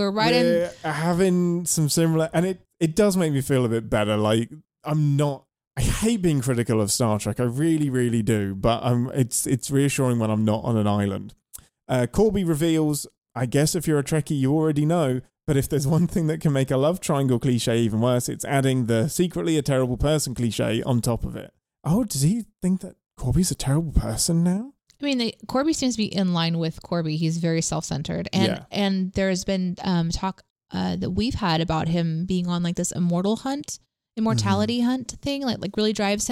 having some similar, and it does make me feel a bit better. Like, I hate being critical of Star Trek. I really, really do. But it's reassuring when I'm not on an island. Corby reveals, I guess if you're a Trekkie, you already know, but if there's one thing that can make a love triangle cliche even worse, it's adding the secretly a terrible person cliche on top of it. Oh, does he think that Corby's a terrible person now? I mean, Corby seems to be in line with Corby. He's very self-centered. And there's been talk that we've had about him being on like this immortality hunt thing, like really drives him.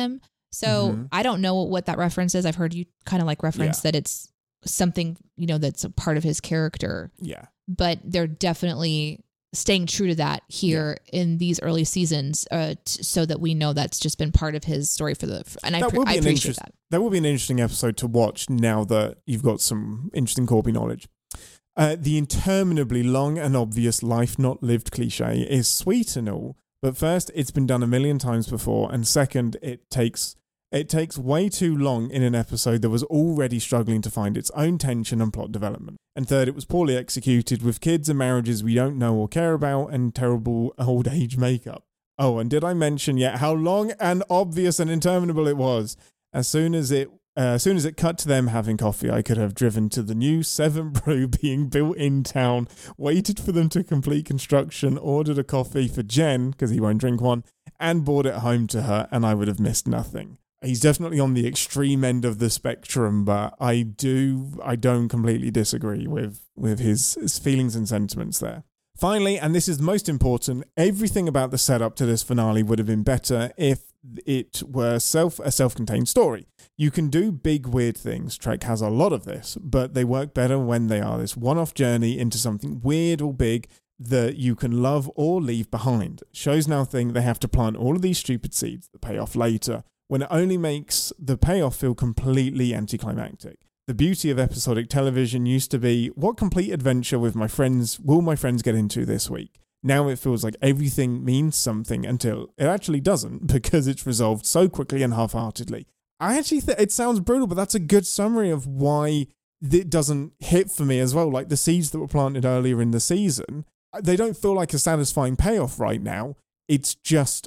So I don't know what that reference is. I've heard you kind of like reference that it's something, that's a part of his character. Yeah. But they're definitely staying true to that here in these early seasons, so that we know that's just been part of his story and I appreciate that. That will be an interesting episode to watch now that you've got some interesting Corby knowledge. The interminably long and obvious life not lived cliche is sweet and all, but first, it's been done a million times before, and second, it takes way too long in an episode that was already struggling to find its own tension and plot development. And third, it was poorly executed with kids and marriages we don't know or care about and terrible old age makeup. Oh, and did I mention yet how long and obvious and interminable it was? As soon as it cut to them having coffee, I could have driven to the new 7 Brew being built in town, waited for them to complete construction, ordered a coffee for Jen, because he won't drink one, and brought it home to her, and I would have missed nothing. He's definitely on the extreme end of the spectrum, but I don't completely disagree with his feelings and sentiments there. Finally, and this is most important, everything about the setup to this finale would have been better if it were a self-contained story. You can do big, weird things. Trek has a lot of this, but they work better when they are this one-off journey into something weird or big that you can love or leave behind. Shows now think they have to plant all of these stupid seeds that pay off later, when it only makes the payoff feel completely anticlimactic. The beauty of episodic television used to be, what complete adventure will my friends get into this week? Now it feels like everything means something until it actually doesn't, because it's resolved so quickly and half-heartedly. I actually think it sounds brutal, but that's a good summary of why it doesn't hit for me as well. Like the seeds that were planted earlier in the season, they don't feel like a satisfying payoff right now. It's just,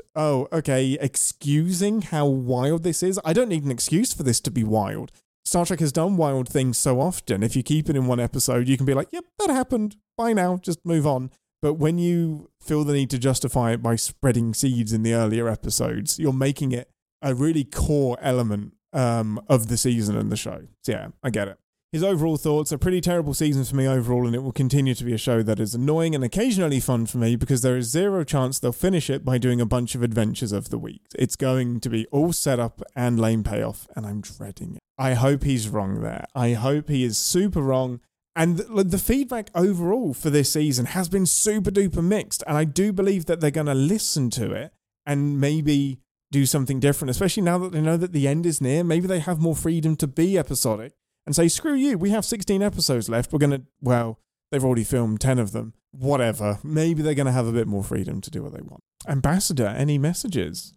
excusing how wild this is. I don't need an excuse for this to be wild. Star Trek has done wild things so often. If you keep it in one episode, you can be like, yep, that happened. Bye now. Just move on. But when you feel the need to justify it by spreading seeds in the earlier episodes, you're making it a really core element of the season and the show. So yeah, I get it. His overall thoughts, a pretty terrible season for me overall, and it will continue to be a show that is annoying and occasionally fun for me because there is zero chance they'll finish it by doing a bunch of adventures of the week. It's going to be all set up and lame payoff, and I'm dreading it. I hope he's wrong there. I hope he is super wrong. And the feedback overall for this season has been super duper mixed, and I do believe that they're going to listen to it and maybe do something different, especially now that they know that the end is near. Maybe they have more freedom to be episodic and say, screw you, we have 16 episodes left. They've already filmed 10 of them. Whatever. Maybe they're going to have a bit more freedom to do what they want. Ambassador, any messages?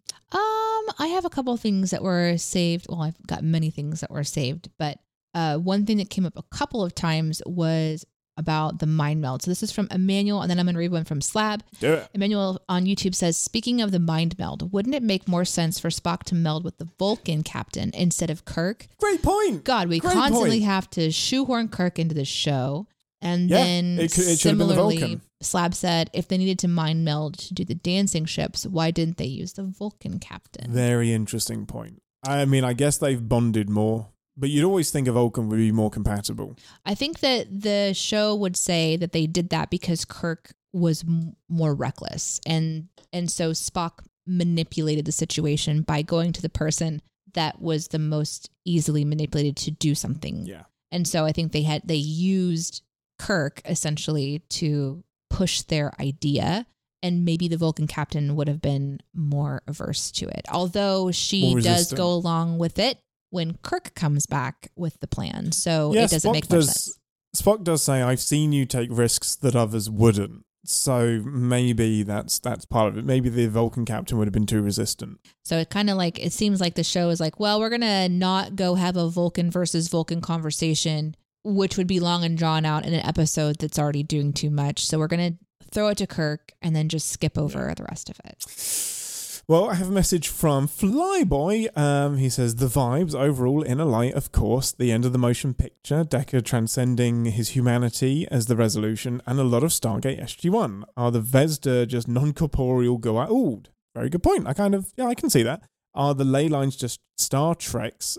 I have a couple of things that were saved. Well, I've got many things that were saved, but one thing that came up a couple of times was about the mind meld. So this is from Emmanuel, and then I'm going to read one from Slab. Do it. Emmanuel on YouTube says, speaking of the mind meld, wouldn't it make more sense for Spock to meld with the Vulcan captain instead of Kirk? Great point. God, we constantly have to shoehorn Kirk into the show. And then it similarly, Slab said, if they needed to mind meld to do the dancing ships, why didn't they use the Vulcan captain? Very interesting point. I mean, I guess they've bonded more. But you'd always think a Vulcan would be more compatible. I think that the show would say that they did that because Kirk was more reckless. And so Spock manipulated the situation by going to the person that was the most easily manipulated to do something. Yeah. And so I think they used Kirk essentially to push their idea. And maybe the Vulcan captain would have been more averse to it. Although she does go along with it when Kirk comes back with the plan. So it doesn't make much sense. Spock does say, I've seen you take risks that others wouldn't. So maybe that's part of it. Maybe the Vulcan captain would have been too resistant. So it seems like the show is like, well, we're going to not go have a Vulcan versus Vulcan conversation, which would be long and drawn out in an episode that's already doing too much. So we're going to throw it to Kirk and then just skip over the rest of it. Well, I have a message from Flyboy. He says, the vibes overall in a light, of course, the end of the motion picture, Decker transcending his humanity as the resolution, and a lot of Stargate SG-1. Are the Vesda just non-corporeal Goa'uld? Very good point. I can see that. Are the ley lines just Star Trek's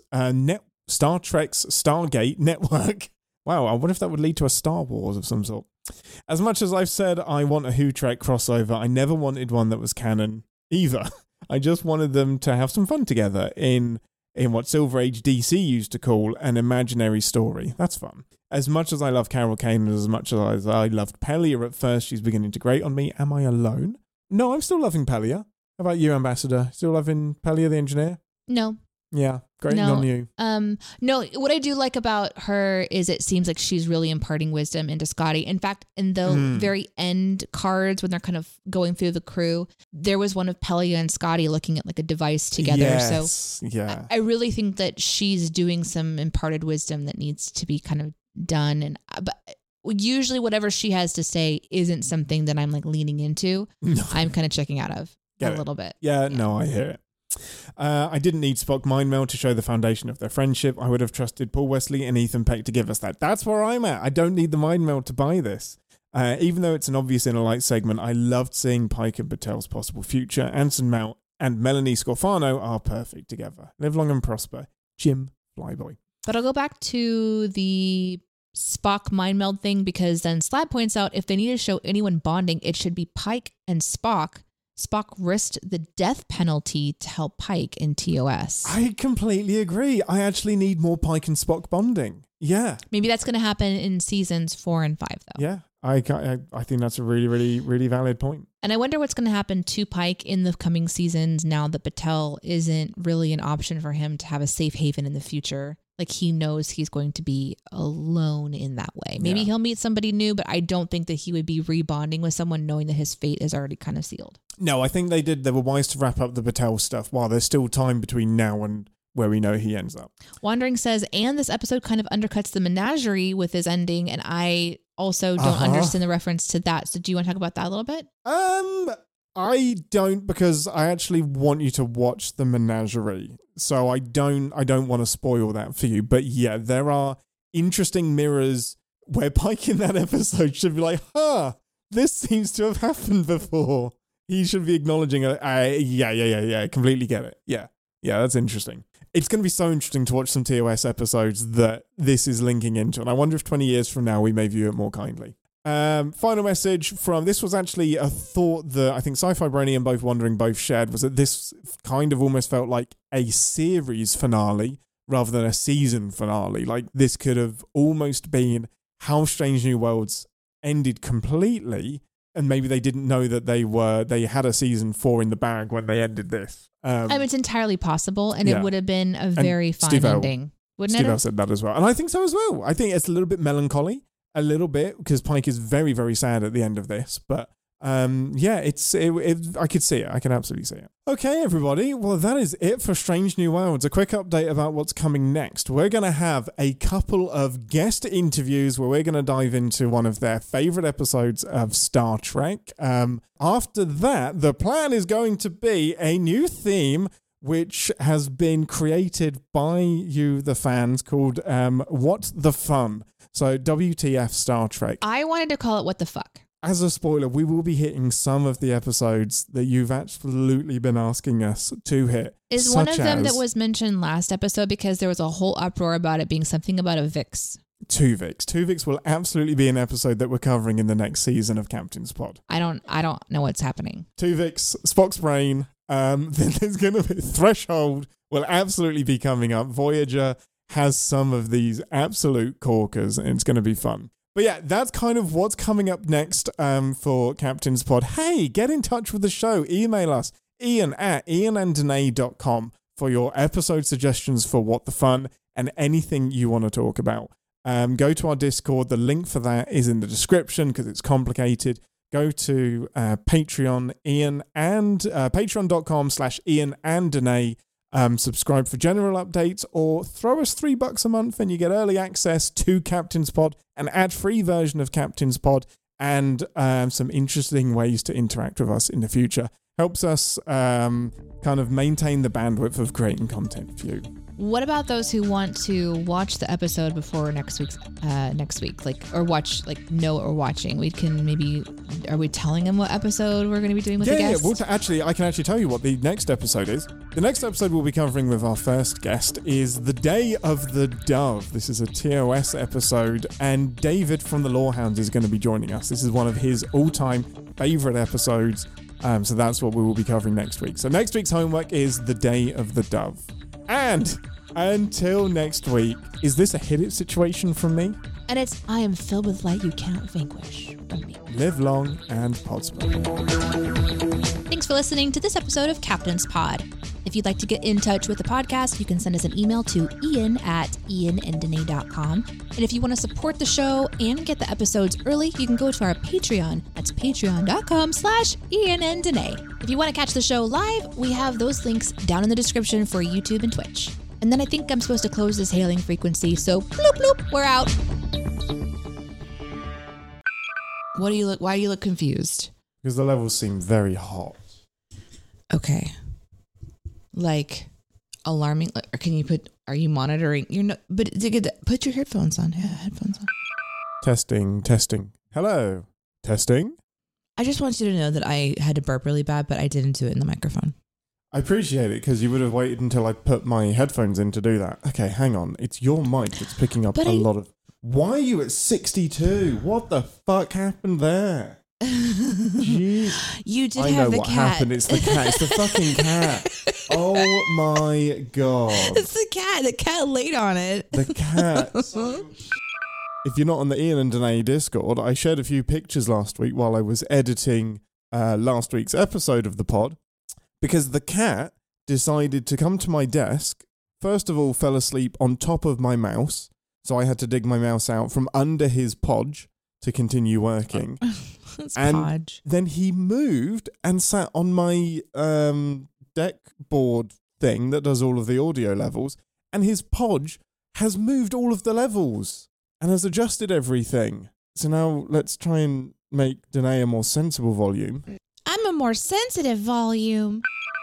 Stargate network? Wow, I wonder if that would lead to a Star Wars of some sort. As much as I've said I want a Who Trek crossover, I never wanted one that was canon either. I just wanted them to have some fun together in what Silver Age DC used to call an imaginary story. That's fun. As much as I love Carol Kane and as much as I loved Pelia at first, she's beginning to grate on me. Am I alone? No, I'm still loving Pelia. How about you, Ambassador? Still loving Pelia the Engineer? No. Yeah, grating on you. No, what I do like about her is it seems like she's really imparting wisdom into Scotty. In fact, in the very end cards, when they're kind of going through the crew, there was one of Pelia and Scotty looking at like a device together. Yes, so yeah. I really think that she's doing some imparted wisdom that needs to be kind of done. But usually whatever she has to say isn't something that I'm like leaning into. No. I'm kind of checking out of little bit. Yeah, no, I hear it. I didn't need Spock mind meld to show the foundation of their friendship. I would have trusted Paul Wesley and Ethan Peck to give us that. That's where I'm at. I don't need the mind meld to buy this. Even though it's an obvious Inner Light segment, I loved seeing Pike and Patel's possible future. Anson Mount and Melanie Scorfano are perfect together. Live long and prosper. Jim Flyboy. But I'll go back to the Spock mind meld thing, because then Slab points out if they need to show anyone bonding, it should be Pike and Spock. Spock risked the death penalty to help Pike in TOS. I completely agree. I actually need more Pike and Spock bonding. Yeah. Maybe that's going to happen in seasons 4 and 5, though. Yeah. I think that's a really, really, really valid point. And I wonder what's going to happen to Pike in the coming seasons now that Patel isn't really an option for him to have a safe haven in the future. Like, he knows he's going to be alone in that way. Maybe he'll meet somebody new, but I don't think that he would be rebonding with someone knowing that his fate is already kind of sealed. No, I think they were wise to wrap up the Patel stuff while there's still time between now and where we know he ends up. Wandering says, and this episode kind of undercuts the menagerie with his ending, and I also don't understand the reference to that. So do you want to talk about that a little bit? I don't, because I actually want you to watch the menagerie. So I don't want to spoil that for you. But yeah, there are interesting mirrors where Pike in that episode should be like, this seems to have happened before. He should be acknowledging it. Yeah, completely get it. Yeah, that's interesting. It's going to be so interesting to watch some TOS episodes that this is linking into. And I wonder if 20 years from now we may view it more kindly. Final message from, this was actually a thought that I think Sci-Fi Brony and Both Wondering both shared, was that this kind of almost felt like a series finale rather than a season finale. Like, this could have almost been how Strange New Worlds ended completely, and maybe they didn't know that they had a season 4 in the bag when they ended this. I mean, it's entirely possible, and it would have been a very fine ending. Wouldn't Steve L said that as well. And I think so as well. I think it's a little bit melancholy. A little bit, because Pike is very, very sad at the end of this. But I could see it. I can absolutely see it. Okay, everybody. Well, that is it for Strange New Worlds. A quick update about what's coming next. We're going to have a couple of guest interviews where we're going to dive into one of their favorite episodes of Star Trek. After that, the plan is going to be a new theme which has been created by you, the fans, called What the Fun? So WTF Star Trek. I wanted to call it What the Fuck. As a spoiler, we will be hitting some of the episodes that you've absolutely been asking us to hit. Is one of them that was mentioned last episode, because there was a whole uproar about it being something about a Vix. Tuvix. Tuvix will absolutely be an episode that we're covering in the next season of Captain's Pod. I don't know what's happening. Tuvix, Spock's brain. Then there's going to be Threshold will absolutely be coming up. Voyager has some of these absolute corkers, and it's going to be fun. But yeah, that's kind of what's coming up next for Captain's Pod. Hey, get in touch with the show. Email us, ian@iananddanae.com for your episode suggestions for What the Fun and anything you want to talk about. Go to our Discord. The link for that is in the description because it's complicated. Go to Patreon, patreon.com/iananddanae. Subscribe for general updates, or throw us $3 a month and you get early access to Captain's Pod, an ad-free version of Captain's Pod, and some interesting ways to interact with us in the future. Helps us kind of maintain the bandwidth of creating content for you. What about those who want to watch the episode before next week, or watch, know what we're watching? We can maybe, are we telling them what episode we're going to be doing with the guests? Yeah, well, I can actually tell you what the next episode is. The next episode we'll be covering with our first guest is The Day of the Dove. This is a TOS episode, and David from the Lorehounds is going to be joining us. This is one of his all-time favourite episodes, so that's what we will be covering next week. So next week's homework is The Day of the Dove. And until next week, is this a hit it situation from me? And it's I am filled with light you cannot vanquish from me. Live long and Podsmo. Thanks for listening to this episode of Captain's Pod. If you'd like to get in touch with the podcast, you can send us an email to ian@iananddanae.com. And if you want to support the show and get the episodes early, you can go to our Patreon. That's patreon.com/iananddanae. If you want to catch the show live, we have those links down in the description for YouTube and Twitch. And then I think I'm supposed to close this hailing frequency, so bloop bloop, we're out. Why do you look confused? Because the levels seem very hot. Okay. Like alarming, or are you monitoring? Put your headphones on. Yeah, headphones on. Testing. Hello. Testing. I just want you to know that I had to burp really bad, but I didn't do it in the microphone. I appreciate it because you would have waited until I put my headphones in to do that. Okay, hang on. It's your mic that's picking up lot of... Why are you at 62? What the fuck happened there? Jeez. You did I have know the what cat. happened. It's the cat. It's the fucking cat. Oh my God. It's the cat. The cat laid on it. The cat. If you're not on the Ian and Danae Discord, I shared a few pictures last week while I was editing last week's episode of the pod, because the cat decided to come to my desk, first of all fell asleep on top of my mouse, so I had to dig my mouse out from under his podge to continue working. That's and podge. then he moved and sat on my deck board thing that does all of the audio levels, and his podge has moved all of the levels and has adjusted everything. So now let's try and make Danae a more sensible volume. I'm a more sensitive volume.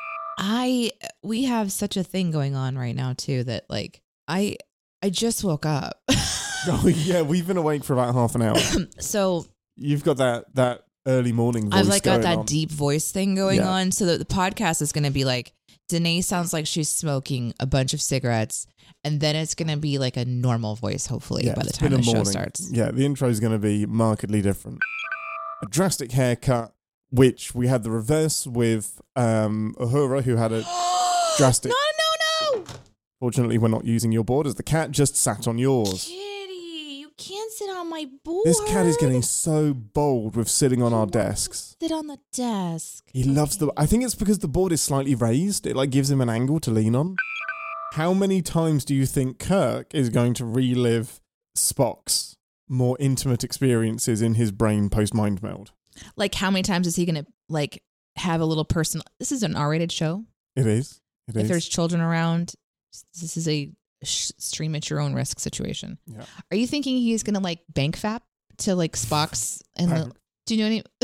We have such a thing going on right now too that like I just woke up. Oh yeah, we've been awake for about half an hour. So you've got that early morning voice. I've like got that on. deep voice thing going Yeah. on. So that the podcast is going to be like Danae sounds like she's smoking a bunch of cigarettes, and then it's going to be like a normal voice hopefully by the it's time been the a show morning. starts. Yeah, the intro is going to be markedly different. A drastic haircut, which we had the reverse with Uhura, who had a drastic... No. Fortunately, we're not using your board, as the cat just sat on yours. Kitty, you can't sit on my board. This cat is getting so bold with sitting on our desks. Sit on the desk. He loves the... I think it's because the board is slightly raised. It like gives him an angle to lean on. How many times do you think Kirk is going to relive Spock's more intimate experiences in his brain post-mind meld? Like how many times is he going to like have a little personal... This is an R-rated show. It is. If there's children around, this is a stream at your own risk situation. Yeah. Are you thinking he's going to like bank fap to like Spock's? Do you know any...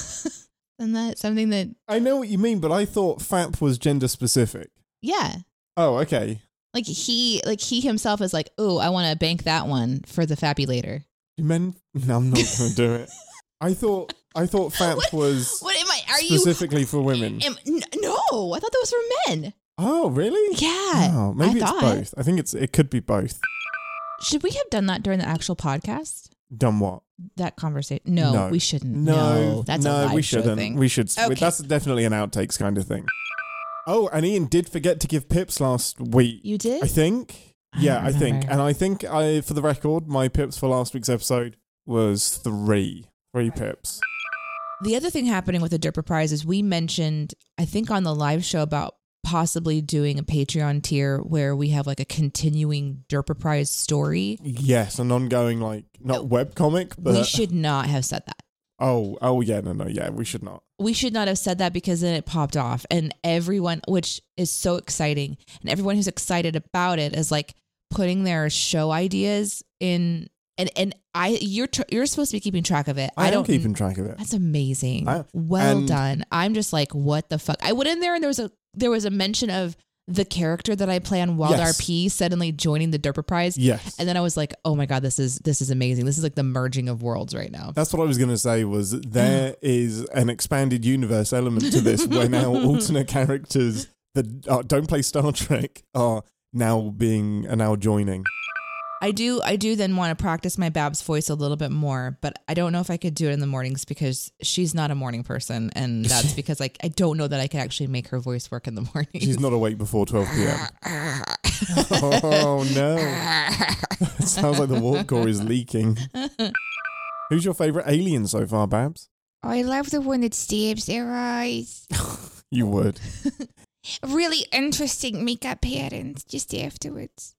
Isn't that something that... I know what you mean, but I thought FAP was gender specific. Yeah. Oh, okay. Like he himself is like, oh, I want to bank that one for the fappy later. You meant... No, I'm not going to do it. I thought FAP was What am I? Are specifically for women. No, I thought that was for men. Oh, really? Yeah. Oh, maybe I it's thought. both. I think it could be both. Should we have done that during the actual podcast? Done what? That conversation? No, we shouldn't. No, that's a live we show shouldn't. thing. We should. Okay. That's definitely an outtakes kind of thing. Oh, and Ian did forget to give pips last week. You did? I think. don't I think. remember. And I think for the record, my pips for last week's episode was 3 pips. The other thing happening with the Derper Prize is we mentioned, I think on the live show, about possibly doing a Patreon tier where we have like a continuing Derper Prize story. Yes, an ongoing, like, not webcomic, but... We should not have said that. Oh, yeah, no, yeah, we should not. We should not have said that because then it popped off. And everyone, which is so exciting, and everyone who's excited about it is like putting their show ideas in... And you're supposed to be keeping track of it. I am keeping track of it. That's amazing. Well done. I'm just like, what the fuck? I went in there and there was a mention of the character that I play on Wild RP suddenly joining the Derper Prize. Yes. And then I was like, oh my God, this is amazing. This is like the merging of worlds right now. That's what I was going to say, was there is an expanded universe element to this where now alternate characters that don't play Star Trek are now joining. I do then want to practice my Babs voice a little bit more, but I don't know if I could do it in the mornings because she's not a morning person, and that's because I don't know that I could actually make her voice work in the morning. She's not awake before 12 p.m. Oh no. It sounds like the warp core is leaking. Who's your favourite alien so far, Babs? I love the one that stabs their eyes. You would. Really interesting makeup patterns just afterwards.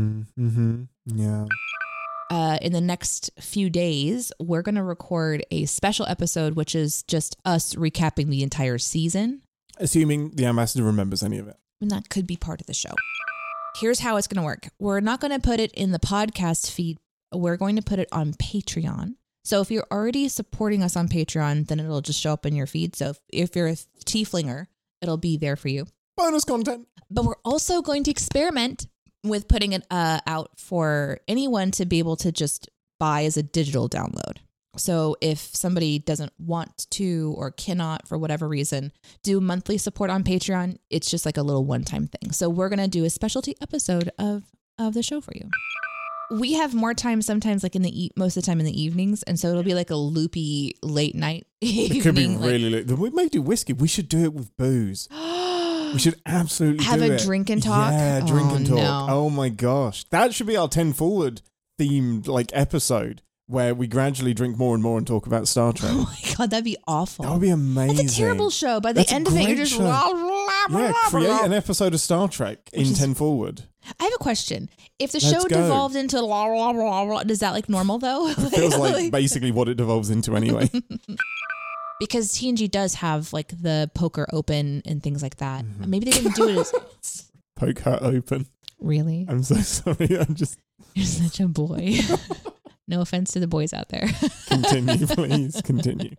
Yeah. In the next few days, we're going to record a special episode, which is just us recapping the entire season. Assuming the ambassador remembers any of it. And that could be part of the show. Here's how it's going to work. We're not going to put it in the podcast feed. We're going to put it on Patreon. So if you're already supporting us on Patreon, then it'll just show up in your feed. So if you're a tieflinger, it'll be there for you. Bonus content. But we're also going to experiment with putting it out for anyone to be able to just buy as a digital download. So if somebody doesn't want to or cannot, for whatever reason, do monthly support on Patreon, it's just like a little one-time thing. So we're going to do a specialty episode of the show for you. We have more time sometimes, like most of the time in the evenings, and so it'll be like a loopy late night evening. It could be really late. We may do whiskey. We should do it with booze. We should absolutely have do a it. drink and talk. Yeah, drink and talk. No. Oh my gosh, that should be our 10 Forward themed episode where we gradually drink more and more and talk about Star Trek. Oh my god, that'd be awful. That would be amazing. That's a terrible show. By the end of it, you're just create an episode of Star Trek in 10 Forward. I have a question. If the Let's show go. devolved into does that normal though? It feels like basically what it devolves into anyway. Because TNG does have the poker open and things like that. Maybe they didn't do it as Poke her open. Really? I'm so sorry. You're such a boy. No offense to the boys out there. Continue, please. Continue.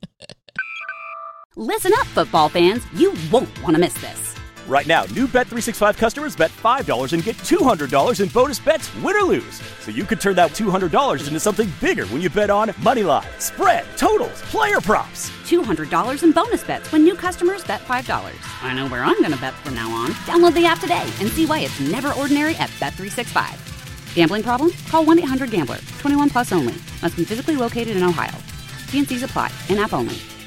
Listen up, football fans. You won't want to miss this. Right now, new Bet365 customers bet $5 and get $200 in bonus bets, win or lose. So you could turn that $200 into something bigger when you bet on money line, spread, totals, player props. $200 in bonus bets when new customers bet $5. I know where I'm going to bet from now on. Download the app today and see why it's never ordinary at Bet365. Gambling problem? Call 1-800-GAMBLER. 21 plus only. Must be physically located in Ohio. T&Cs apply. In-app only.